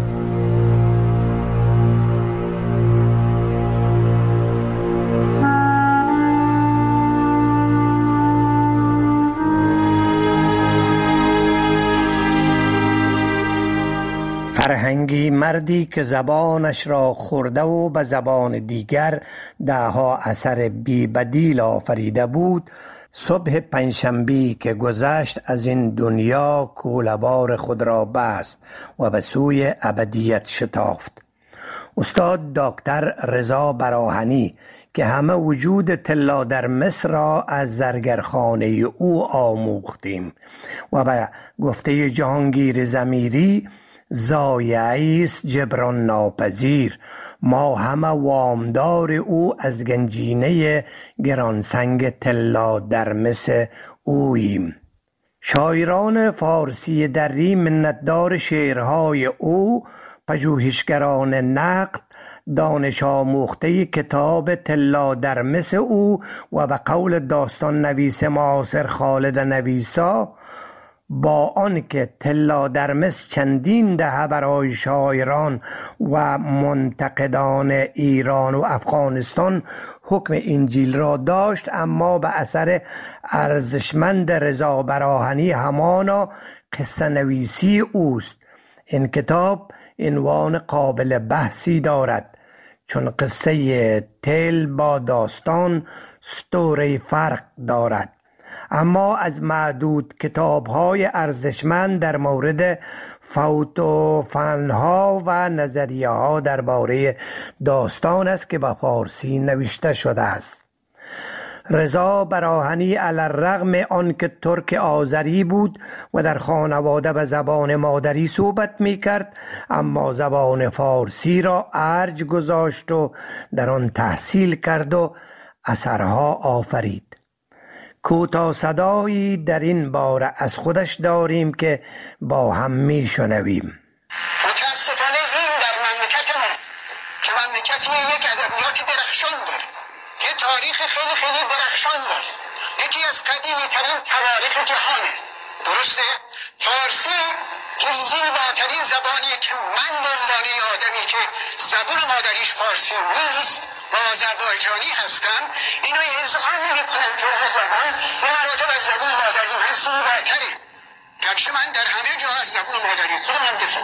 فرهنگی مردی که زبانش را خورده و به زبان دیگر دهها اثر بی بدیل آفریده بود، صبح پنجشنبه که گذشت از این دنیا کوله‌بار خود را بست و به سوی ابدیت شتافت. استاد دکتر رضا براهنی که همه وجود طلا در مصر را از زرگرخانه او آموختیم و به گفته جهانگیر ضمیری ضایعه است جبران ناپذیر، ما همه وامدار او از گنجینه گرانسنگ طلا در مس اوییم. شاعران فارسی دری منتدار شعرهای او، پژوهشگران نقد دانش آموخته کتاب طلا در مس او و به قول داستان نویس معاصر خالد نویسا، با آنکه طلا در مس چندین دهه برای شاعران و منتقدان ایران و افغانستان حکم انجیل را داشت، اما به اثر ارزشمند رضا براهنی همانا قصه نویسی اوست. این کتاب عنوان قابل بحثی دارد، چون قصه تل با داستان ستوری فرق دارد. اما از معدود کتاب‌های ارزشمند در مورد فوت و فنها و نظریه‌ها درباره داستان است که به فارسی نوشته شده است. رضا براهنی علی الرغم آنکه ترک آذری بود و در خانواده به زبان مادری صحبت می‌کرد، اما زبان فارسی را ارج گذاشت و در آن تحصیل کرد و اثرها آفرید. کوتاه صدایی در این باره از خودش داریم که با هم می شنویم. متاسفانه این در مملکت ما که مملکتی یک ادبیات درخشان داره، یک تاریخ خیلی خیلی درخشان داره، یکی از قدیمی ترین تواریخ جهانه، درسته؟ فارسی که زیباترین زبانیه که من به عنوان آدمی که زبان مادریش فارسی نیست و آذربایجانی هستم، اینو اذعان میکنم که اون زبان به مراتب از زبان مادری من زیباتره، گرچه من در همه جا از زبان مادری خودم دفاع.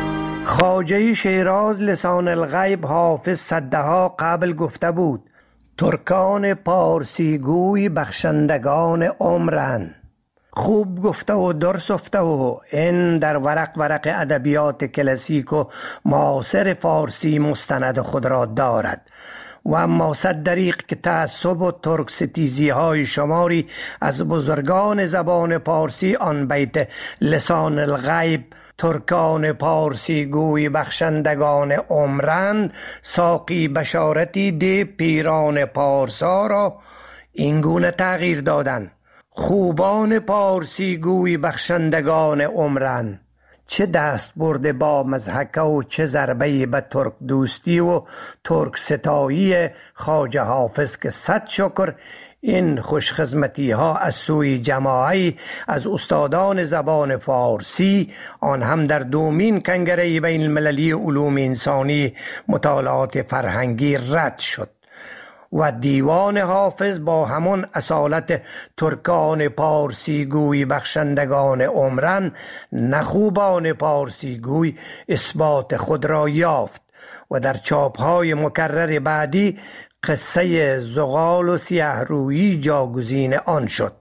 خواجه شیراز لسان الغیب حافظ صدها قبل گفته بود: ترکان پارسیگوی بخشندگان عمرند. خوب گفته و درست گفته و این در ورق ورق ادبیات کلاسیک و معاصر فارسی مستند خود را دارد. و اما صد دریغ که تعصب و ترک ستیزی های شماری از بزرگان زبان پارسی آن بیت لسان الغیب ترکان پارسی گوی بخشندگان عمرند ساقی بشارتی دی پیران پارسا را اینگونه تغییر دادند: خوبان پارسی گوی بخشندگان عمرند. چه دست برده با مضحکه و چه ضربه به ترک دوستی و ترک ستایی خواجه حافظ که صد شکر این خوشخدمتی ها از سوی جماعی از استادان زبان فارسی، آن هم در دومین کنگره بین المللی علوم انسانی مطالعات فرهنگی رد شد و دیوان حافظ با همون اصالت ترکان پارسی گوی بخشندگان عمرن نخوبان پارسی گوی اثبات خود را یافت و در چاپهای مکرر بعدی قصه زغال و سیه رویی جاگزین آن شد.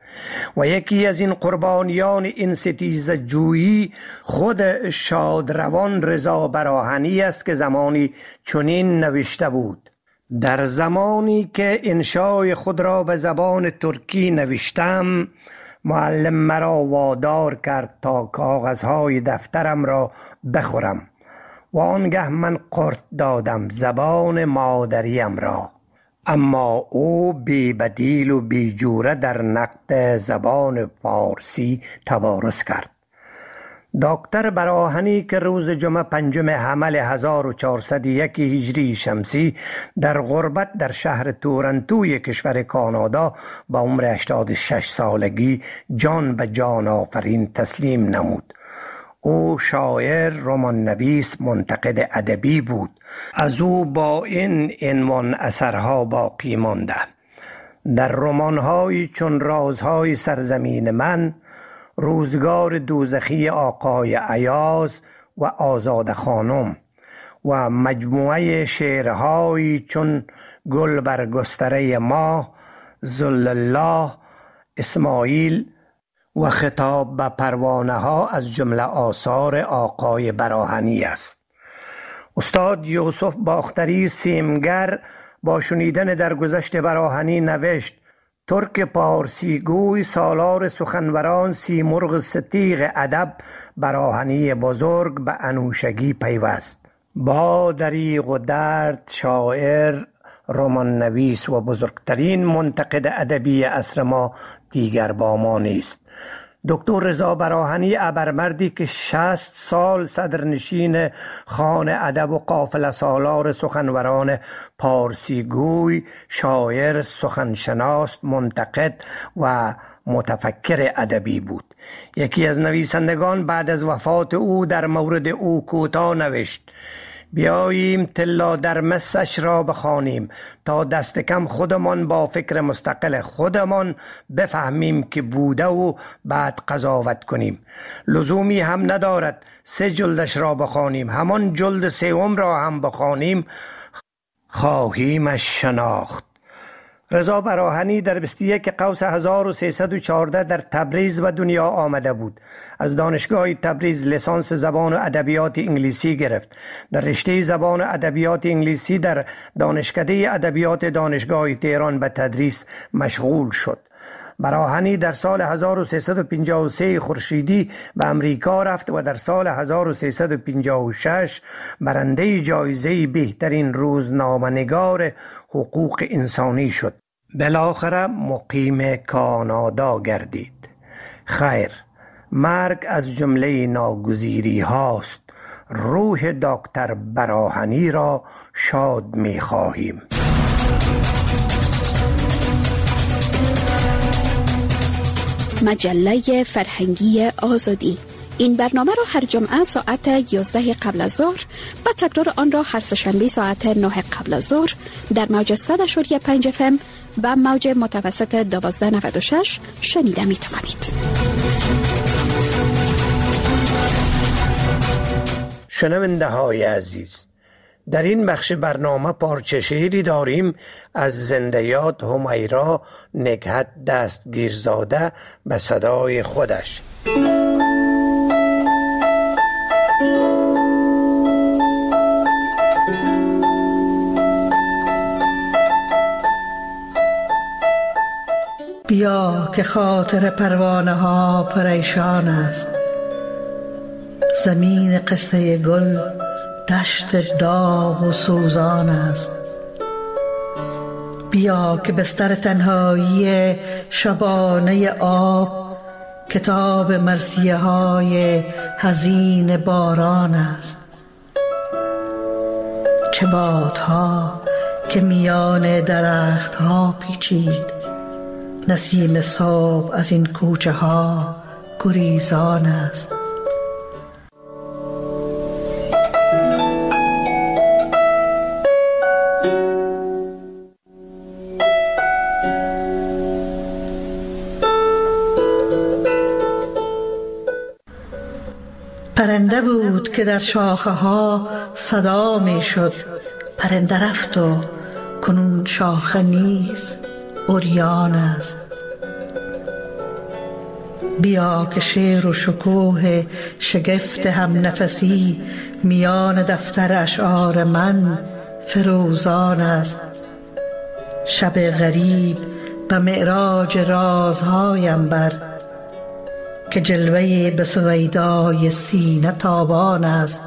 و یکی از این قربانیان این ستیزه جویی خود شادروان رضا براهنی است که زمانی چنین نوشته بود: در زمانی که انشای خود را به زبان ترکی نوشتم، معلم مرا وادار کرد تا کاغذهای دفترم را بخورم و آنگه من قرط دادم زبان مادریم را. اما او بی بدیل و بی جوره در نقد زبان فارسی توارث کرد. دکتر براهنی که روز جمعه پنجم حمل هزار و چهارصد و یک هجری شمسی در غربت در شهر تورنتوی کشور کانادا با عمر هشتاد و شش سالگی جان به جان آفرین تسلیم نمود. او شاعر، رمان نویس، منتقد ادبی بود. از او با این عنوان اثرها باقی مانده: در رمان‌های چون رازهای سرزمین من، روزگار دوزخی آقای ایاز و آزاده خانم و مجموعه شعرهایی چون گل بر گستره ما، ذل الله، اسماعیل و خطاب به پروانه ها از جمله آثار آقای براهنی است. استاد یوسف باختری سیمگر با شنیدن درگذشت براهنی نوشت: ترک پارسی گوی سالار سخنوران سیمرغ ستیغ ادب براهنی بزرگ به انوشگی پیوست. با دریغ و درد شاعر، رمان نویس و بزرگترین منتقد ادبی عصر ما دیگر با ما نیست. دکتر رضا براهنی ابرمردی که شصت سال صدرنشین خان ادب و قافله سالار سخنوران پارسی گوی، شاعر، سخنشناس، منتقد و متفکر ادبی بود. یکی از نویسندگان بعد از وفات او در مورد او کوتاه نوشت: بیاییم تلا در مسش را بخوانیم تا دست کم خودمان با فکر مستقل خودمان بفهمیم که بوده و بعد قضاوت کنیم. لزومی هم ندارد سه جلدش را بخوانیم، همان جلد سوم را هم بخوانیم خواهیمش شناخت. رضا براهنی در بیست و یک قوس هزار و سیصد و چهارده در تبریز به دنیا آمده بود. از دانشگاه تبریز لیسانس زبان و ادبیات انگلیسی گرفت. در رشته زبان و ادبیات انگلیسی در دانشکده ادبیات دانشگاه تهران به تدریس مشغول شد. براهنی در سال هزار و سیصد و پنجاه و سه خورشیدی به امریکا رفت و در سال هزار و سیصد و پنجاه و شش برنده جایزه بهترین روزنامه‌نگار حقوق انسانی شد. بالاخره مقیم کانادا گردید. خیر، مرگ از جمله ناگزیری هاست. روح دکتر براهنی را شاد می خواهیم. مجله فرهنگی آزادی. این برنامه را هر جمعه ساعت یازده قبل از ظهر و تکرار آن را هر سه‌شنبه ساعت نه قبل از ظهر در موج صد و پنج اف ام و موج متوسط دوازده نود و شش شنیده می توانید. شنونده های عزیز، در این بخش برنامه پارچه شعری داریم از زنده یاد همیرا نکهت دستگیرزاده به صدای خودش. بیا که خاطر پروانه ها پریشان است، زمین قصه گل دشت داغ و سوزان است. بیا که بستر تنهایی شبانه آب کتاب مرثیه های حزین باران است. چه بادها که میان درخت ها پیچید، نسیم صبح از این کوچه ها گریزان است. پرنده بود که در شاخه ها صدا می شد، پرنده رفت و کنون شاخه نیز عریان است. بیا که شعر و شکوه شگفت هم نفسی میان دفتر اشعار من فروزان است. شب غریب به معراج رازهایم بر، که جلوه به سویدای سینه تابان است.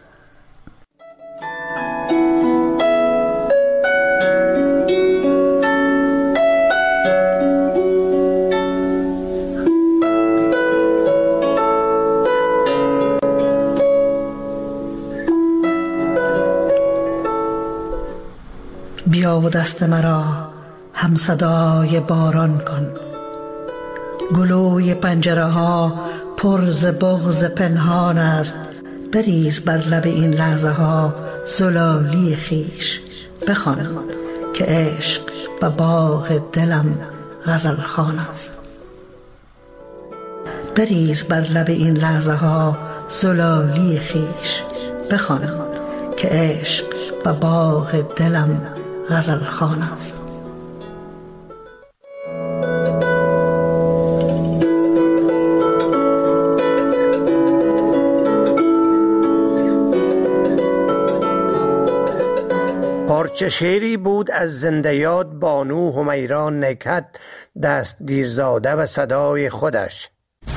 بیا و دست مرا هم صدای باران کن، گلوی پنجره ها پر ز بغض پنهان است. بریز بر لب این لحظه ها زلالی خیش، بخوان که عشق به باغ دلم غزل خوان است. بریز بر لب این لحظه ها زلالی خیش، بخوان که عشق به باغ دلم غزل خوان است. پارچه شعری بود از زنده یاد بانو همیرا نکهت دستگیرزاده و صدای خودش.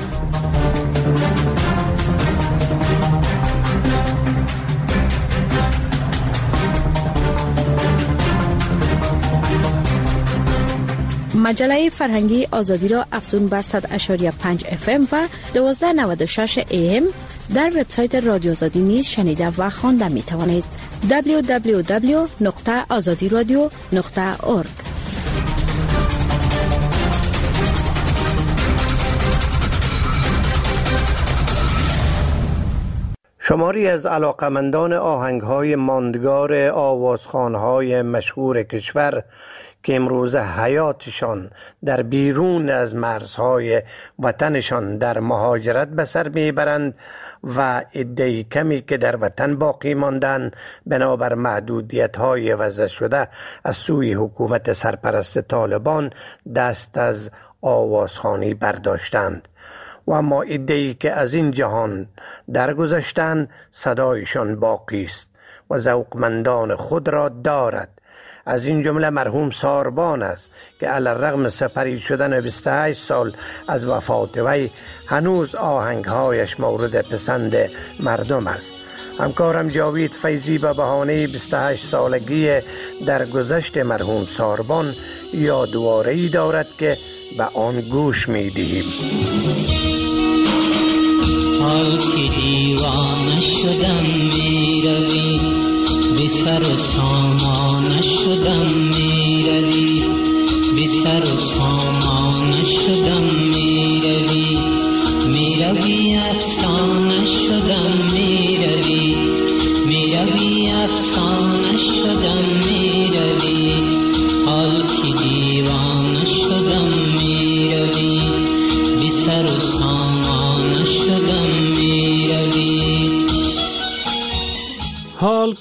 مجله فرهنگی آزادی را افزون بر صد و شش و پنج اف ام و دویست و نود و شش ای ام در وبسایت رادیو آزادی نیز شنیده و خوانده می توانید. دبلیو دبلیو دبلیو نقطه آزادی رادیو نقطه اورگ. شماری از علاقمندان آهنگ‌های ماندگار آوازخوان‌های مشهور کشور که امروز حیاتشان در بیرون از مرزهای وطنشان در مهاجرت به سر میبرند و عده کمی که در وطن باقی ماندن بنابر محدودیت‌های وضع شده از سوی حکومت سرپرست طالبان دست از آوازخوانی برداشتند و اما عده‌ای که از این جهان درگذشتند صدایشان باقی است و ذوقمندان خود را دارد. از این جمله مرحوم ساربان است که علی الرغم سپری شدن بیست و هشت سال از وفات وی هنوز آهنگهایش مورد پسند مردم است. همکارم جاوید فیضی به بهانه بیست و هشت سالگی درگذشت مرحوم ساربان یادواره‌ای دارد که به آن گوش می‌دهیم. حال که دیوانه شدم میروی، بی سر و سامان شدم میروی، بی سر و سامان شدم میروی، میروی افسانه شدم میروی، میروی افسانه شدم میروی، حال که دیوانه شدم میروی، بی سر و سامان شدم میروی. حال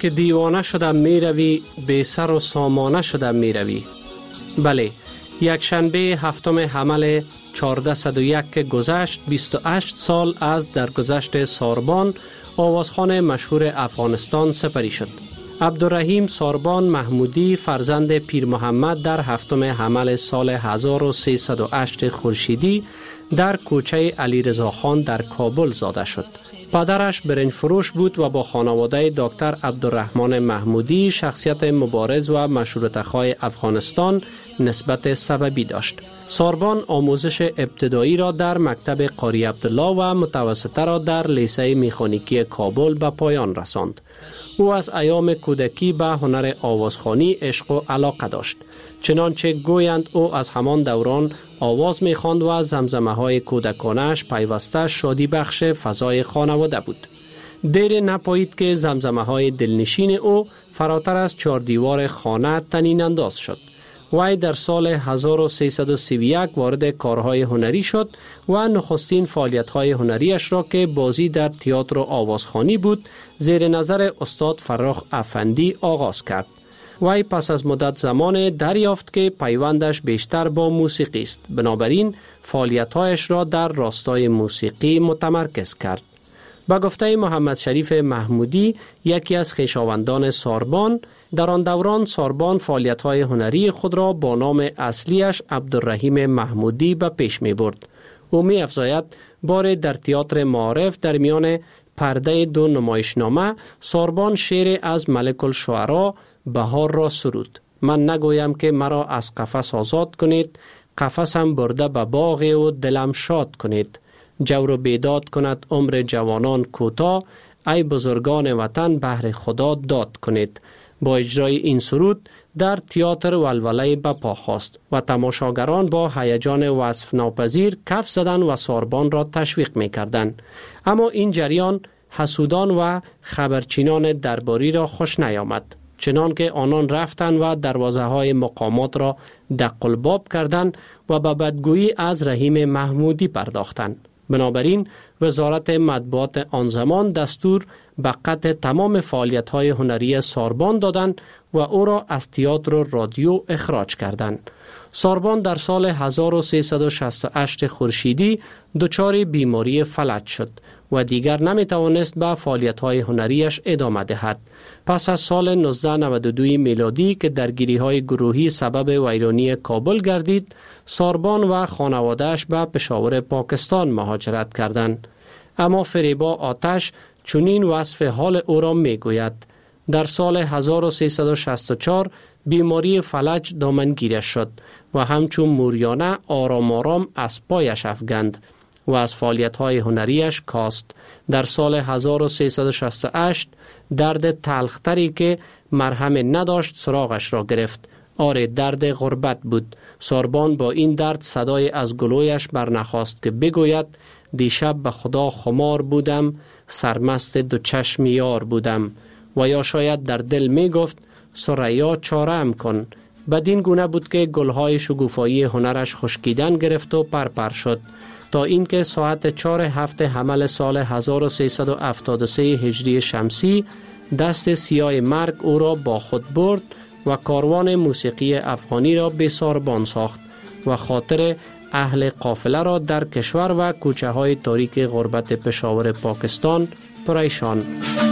که دیوانه شدم می روی، بی سر و سامانه شدم می روی. بله، یک شنبه هفتم حمل چهارصد و یک که گذشت، بیست و هشت سال از درگذشت ساربان، آوازخوان مشهور افغانستان سپری شد. عبدالرحیم ساربان محمودی فرزند پیر محمد در هفتم حمل سال هزار و سیصد و هشت خورشیدی در کوچه علی رضا خان در کابل زاده شد. پدرش برنج فروش بود و با خانواده دکتر عبدالرحمن محمودی شخصیت مبارز و مشروطه‌خواه افغانستان نسبت سببی داشت. ساربان آموزش ابتدایی را در مکتب قاری عبدالله و متوسطه را در لیسه مکانیکی کابل به پایان رساند. او از ایام کودکی به هنر آوازخوانی عشق و علاقه داشت. چنانچه گویند او از همان دوران آواز می‌خواند و زمزمه‌های کودکانش پیوسته شادی بخش فضای خانواده بود. دیر نپایید که زمزمه‌های دلنشین او فراتر از چهار دیوار خانه طنین انداز شد. وی در سال هزار و سیصد و سی و یک وارد کارهای هنری شد و نخستین فعالیت‌های هنریش را که بازی در تئاتر و آوازخوانی بود، زیر نظر استاد فراخ افندی آغاز کرد. وی پس از مدت زمان دریافت که پیوندش بیشتر با موسیقی است، بنابراین فعالیت‌هایش را در راستای موسیقی متمرکز کرد. با گفته محمد شریف محمودی، یکی از خویشاوندان ساربان، در آن دوران ساربان فعالیت‌های هنری خود را با نام اصلیش عبدالرحیم محمودی به پیش می برد. او می افزاید بار در تئاتر معارف در میان پرده دو نمایشنامه ساربان شعر از ملک الشعرا بهار را سرود. من نگویم که مرا از قفس آزاد کنید، قفسم برده به باغ و دلم شاد کنید. جور و بیداد کند عمر جوانان کوتاه، ای بزرگان وطن بهر خدا داد کنید. با اجرای این سرود در تئاتر ولوله به پا خاست و تماشاگران با هیجان وصف ناپذیر کف زدند و ساربان را تشویق می کردند. اما این جریان حسودان و خبرچینان درباری را خوش نیامد، چنان که آنان رفتند و دروازه های مقامات را دقلباب کردند و به بدگویی از رحیم محمودی پرداختند. بنابراین وزارت مطبوعات آن زمان دستور به قطع تمام فعالیت‌های هنری ساربان دادند و او را از تئاتر و رادیو اخراج کردند. ساربان در سال هزار و سیصد و شصت و هشت خورشیدی دچار بیماری فلج شد و دیگر نمی توانست به فعالیت‌های هنریش ادامه دهد. پس از سال نوزده نود و دو میلادی که درگیری‌های گروهی سبب ویرانی کابل گردید، ساربان و خانواده‌اش به پشاور پاکستان مهاجرت کردند. اما فریبا آتش چنین وصف حال او را می گوید: در سال هزار و سیصد و شصت و چهار بیماری فلج دامنگیرش شد و همچون موریانه آرام آرام از پایش افگند و از فعالیت‌های هنریش کاست. در سال هزار و سیصد و شصت و هشت درد تلختری که مرهم نداشت سراغش را گرفت. آره، درد غربت بود. ساربان با این درد صدای از گلویش برنخواست که بگوید: دیشب به خدا خمار بودم، سرمست دو چشم یار بودم. و یا شاید در دل می گفت: ثریا چاره‌ام کن. بدین گونه بود که گلهای شگوفایی هنرش خشکیدن گرفت و پرپر شد، تا اینکه ساعت چهار هفته حمل سال هزار و سیصد و هفتاد و سه هجری شمسی دست سیاه مرگ او را با خود برد و کاروان موسیقی افغانی را به ساربان ساخت و خاطر اهل قافله را در کشور و کوچه های تاریک غربت پشاور پاکستان پریشان.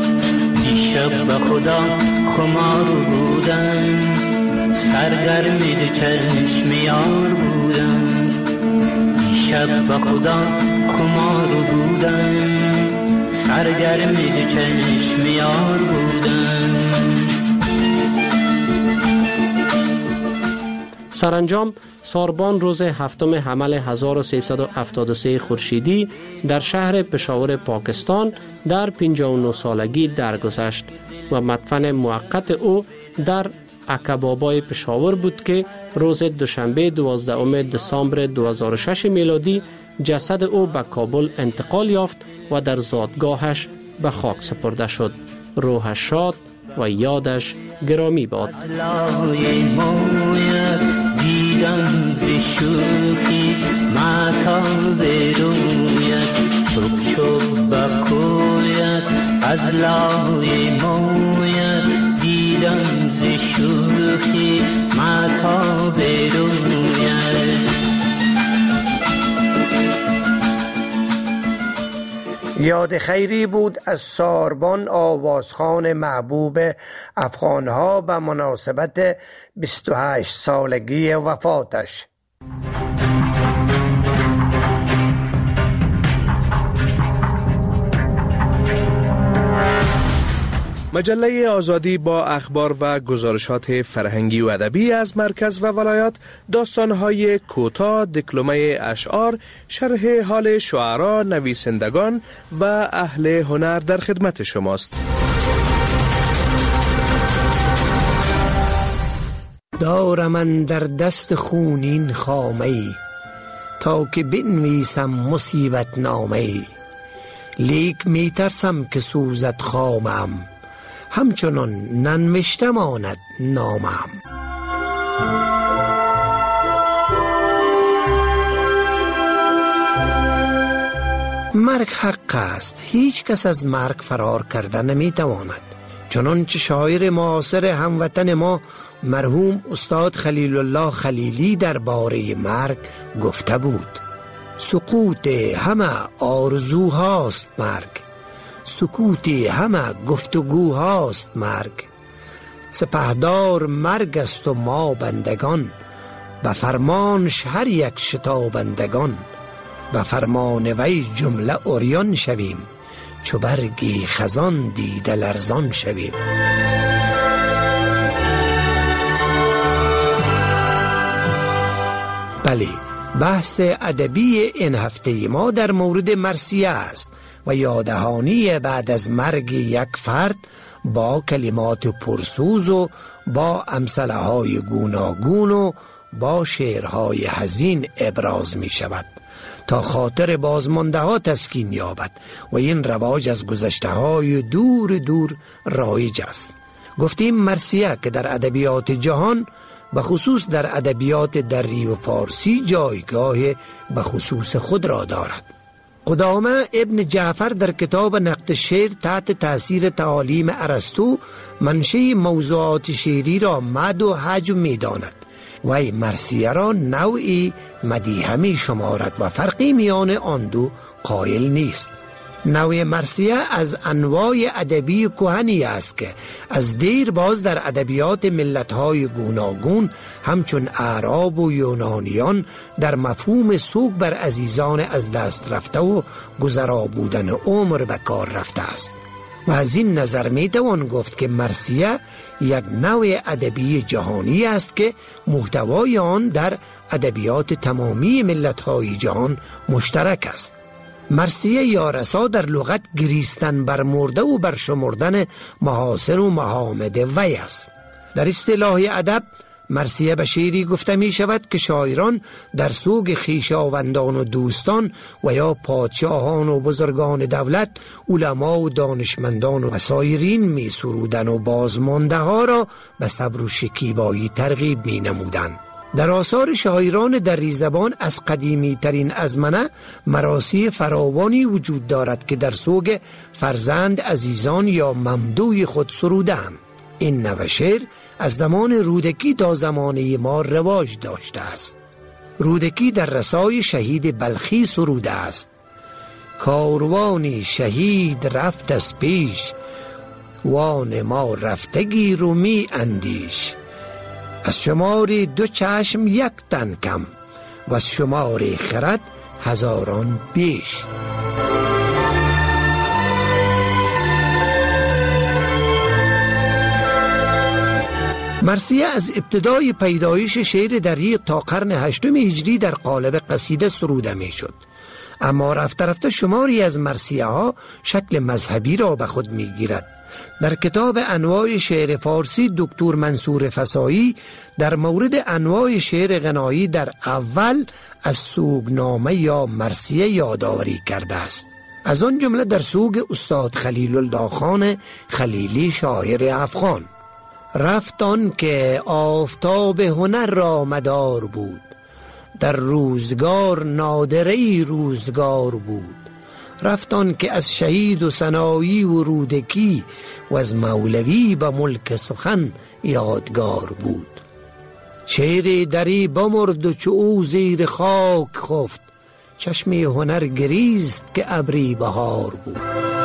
دیشب به خدا خمار بودم، سرگرمی دو چشم یار بودم. دیشب به خدا خمار بودم، سرگرمی دو چشم یار بودم. سرانجام ساربان روز هفتم حمل هزار و سیصد و هفتاد و سه خورشیدی در شهر پشاور پاکستان در پنجاه و نه سالگی درگذشت و مدفن موقت او در عقب‌آبای پشاور بود که روز دوشنبه دوازدهم دسامبر دو هزار و شش میلادی جسد او به کابل انتقال یافت و در زادگاهش به خاک سپرده شد. روحش شاد و یادش گرامی باد. دیدم زی شوخی ماتاب رویت، چوب چوب بکویت از لای مویت. گیرم ز شوخی مهتاب رویت. یاد خیری بود از ساربان آوازخوان محبوب افغانها به مناسبت بیست و هشت سالگی وفاتش. مجله آزادی با اخبار و گزارشات فرهنگی و ادبی از مرکز و ولایات، داستان‌های کوتاه، دکلمه اشعار، شرح حال شعرا، نویسندگان و اهل هنر در خدمت شماست. دارم من در دست خونین خامه‌ای، تا که بنویسم مصیبت نامه‌ای. لیک می ترسم که سوزد خامم، همچنان ننوشته ماند نامم. مرگ حق است، هیچ کس از مرگ فرار کرده نمی تواند. چنانچه شاعر معاصر هموطن ما مرحوم استاد خلیل الله خلیلی درباره مرگ گفته بود: سقوط همه آرزوهاست مرگ، سکوت همه گفتگوهاست مرگ. سپهدار مرگ است و ما بندگان، به فرمانش هر یک شتابندگان. به فرمان وی جمله عریان شویم، چو برگی خزان دیده لرزان شویم. بله، بحث ادبی این هفته ما در مورد مرثیه است و یادهانی بعد از مرگ یک فرد با کلمات پرسوز و با امثله های گوناگون و با شعرهای حزین ابراز می شود تا خاطر بازمانده ها تسکین یابد و این رواج از گذشته های دور دور رایج است. گفتیم مرثیه که در ادبیات جهان به خصوص در ادبیات دری و فارسی جایگاه به خصوص خود را دارد. قدامه ابن جعفر در کتاب نقد شعر تحت تأثیر تعالیم ارسطو منشأ موضوعات شعری را مد و هجو می داند. وی مرثیه را نوعی مدیحه می شمارد و فرقی میان آن دو قائل نیست. نوع مرثیه از انواع ادبی کهنی است که از دیر باز در ادبیات ملت‌های گوناگون همچون اعراب و یونانیان در مفهوم سوگ بر عزیزان از دست رفته و گذرا بودن عمر به کار رفته است. و از این نظر می توان گفت که مرثیه یک نوع ادبی جهانی است که محتوای آن در ادبیات تمامی ملت‌های جهان مشترک است. مرثیه یا رسا در لغت گریستن بر مرده و بر شمردن محاسن و محامد وی است. در اصطلاح ادب مرثیه به شعری گفته می شود که شاعران در سوگ خویشاوندان و دوستان و یا پادشاهان و بزرگان دولت، علما و دانشمندان و سایرین می سرودن و بازمانده ها را به صبر و شکیبایی ترغیب می نمودن. در آثار شاعران دری زبان از قدیمی ترین ازمنه مراثی فراوانی وجود دارد که در سوگ فرزند، عزیزان یا ممدوح خود سرودند. این نوع شعر از زمان رودکی تا زمانه ما رواج داشته است. رودکی در رسای شهید بلخی سروده است: کاروانی شهید رفت از پیش، وان ما رفتگی رو می اندیش. از شمار دو چشم یک تن کم، و از شمار خرد هزاران بیش. مرثیه از ابتدای پیدایش شعر دری تا قرن هشتم هجری در قالب قصیده سروده می شد. اما رفته رفته شماری از مرثیه ها شکل مذهبی را به خود می گیرد. در کتاب انواع شعر فارسی دکتر منصور فسایی در مورد انواع شعر غنایی در اول از سوگنامه یا مرثیه یادآوری کرده است. از آن جمله در سوگ استاد خلیل الله خان خلیلی شاعر افغان: رفت آن که آفتاب هنر را مدار بود، در روزگار نادره روزگار بود. رفتان که از شهید و سنایی و رودکی و از مولوی به ملک سخن یادگار بود. شیر دری بمرد و چو او زیر خاک خفت، چشم هنر گریست که ابری بهار بود.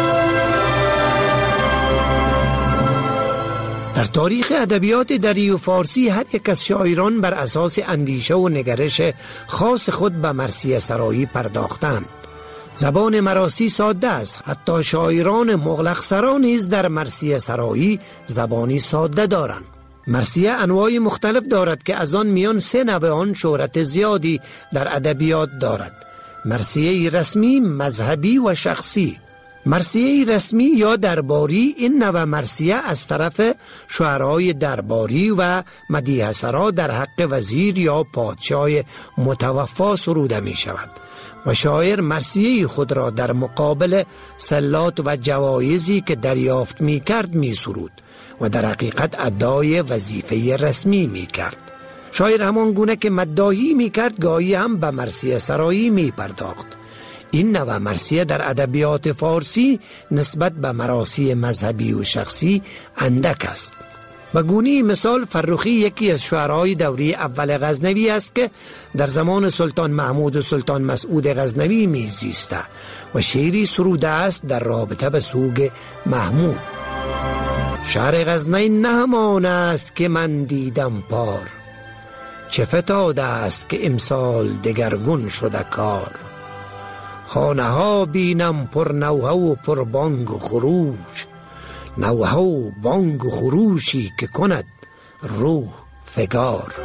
در تاریخ ادبیات دری و فارسی هر یک از شاعران بر اساس اندیشه و نگرش خاص خود به مرثیه سرایی پرداختند. زبان مراسی ساده است. حتی شاعران مغلق سرا نیز در مرثیه سرایی زبانی ساده دارند. مرثیه انواع مختلف دارد که از آن میان سه نوع آن شهرت زیادی در ادبیات دارد: مرثیه رسمی، مذهبی و شخصی. مرثیه رسمی یا درباری، این نوع مرثیه از طرف شعرای درباری و مدیح سرا در حق وزیر یا پادشاه متوفا سروده می شود و شاعر مرثیه خود را در مقابل سلات و جوایزی که دریافت می کرد می سرود و در حقیقت ادای وظیفه رسمی می کرد. شاعر همان گونه که مداحی می کرد گاهی هم به مرثیه سرایی می پرداخت. این نوع مرثیه در ادبیات فارسی نسبت به مراثی مذهبی و شخصی اندک است. و گونه مثال فرخی یکی از شعرای دوره اول غزنوی است که در زمان سلطان محمود و سلطان مسعود غزنوی میزیسته و شعری سروده است در رابطه به سوگ محمود. شعر غزنین نه همان است که من دیدم پار، چه فتاده است که امسال دگرگون شده کار. خانه ها بینم پر نوحه و پر بانگ و خروش، نوحه و بانگ و خروشی که کند روح فگار.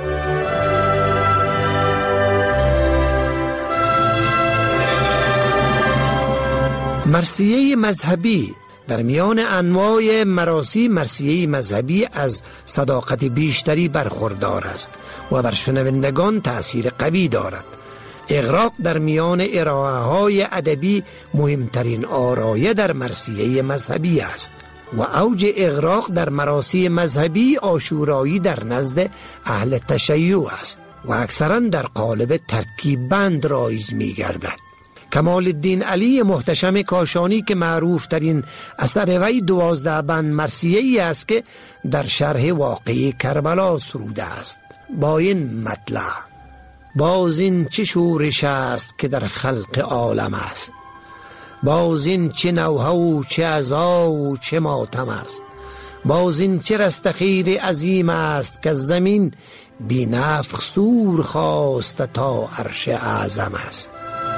مرثیه مذهبی در میان انواع مراثی، مرثیه مذهبی از صداقت بیشتری برخوردار است و بر شنوندگان تأثیر قوی دارد. اغراق در میان ارائه های ادبی مهمترین آرایه در مرثیه مذهبی است و اوج اغراق در مراثی مذهبی عاشورایی در نزد اهل تشیع است و اکثرا در قالب ترکیب بند رایج می گردد. کمال الدین علی محتشم کاشانی که معروف ترین اثر وی دوازده بند مرثیه است که در شرح واقعه کربلا سروده است با این مطلع: باز این چه شورش است که در خلق عالم است، باز این چه نوحه و چه عزا و چه ماتم است، باز این چه رستخیل عظیم است که زمین بی نفخ سور خواست تا عرش اعظم است.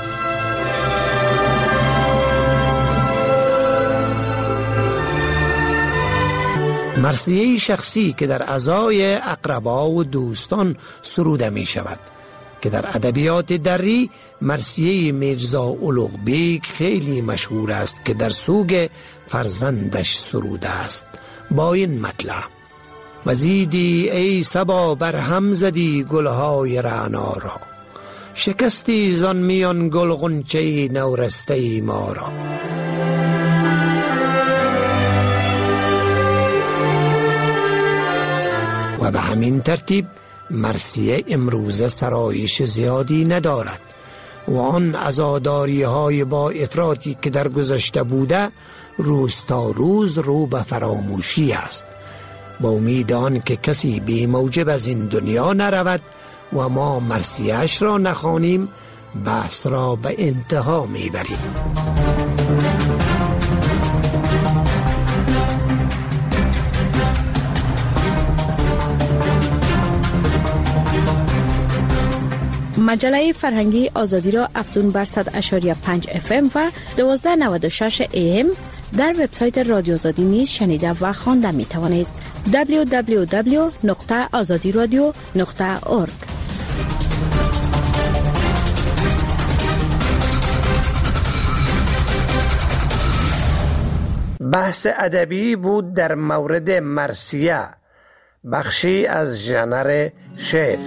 مرثیه شخصی که در عزای اقربا و دوستان سروده می شود که در ادبیات دری مرثیه میرزا اولوغ بیگ خیلی مشهور است که در سوگ فرزندش سروده است با این مطلع: وزیدی ای صبا برهم زدی گلهای رعنا را، شکستی زان میان گل غنچه نورسته ما را. و به همین ترتیب مرثیه امروزه سرایش زیادی ندارد و آن عزاداری های با افراطی که در گذشته بوده روز تا روز رو به فراموشی است، با امید آن که کسی بی موجب از این دنیا نرود و ما مرثیه‌اش را نخوانیم بحث را به انتها میبریم. مجله فرهنگی آزادی را افزون بر صد و شش و پنج اف ام و دوازده نود و شش ای ام در وبسایت رادیو آزادی نیز شنیده و خوانده می توانید. دبلیو دبلیو دبلیو نقطه آزادی رادیو نقطه اورگ. بحث ادبی بود در مورد مرثیه، بخشی از ژانر شعر.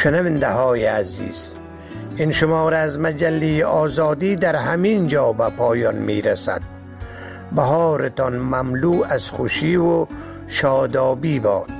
شنونده های عزیز، این شماره از مجله آزادی در همین جا به پایان می رسد. بهارتان مملو از خوشی و شادابی باد.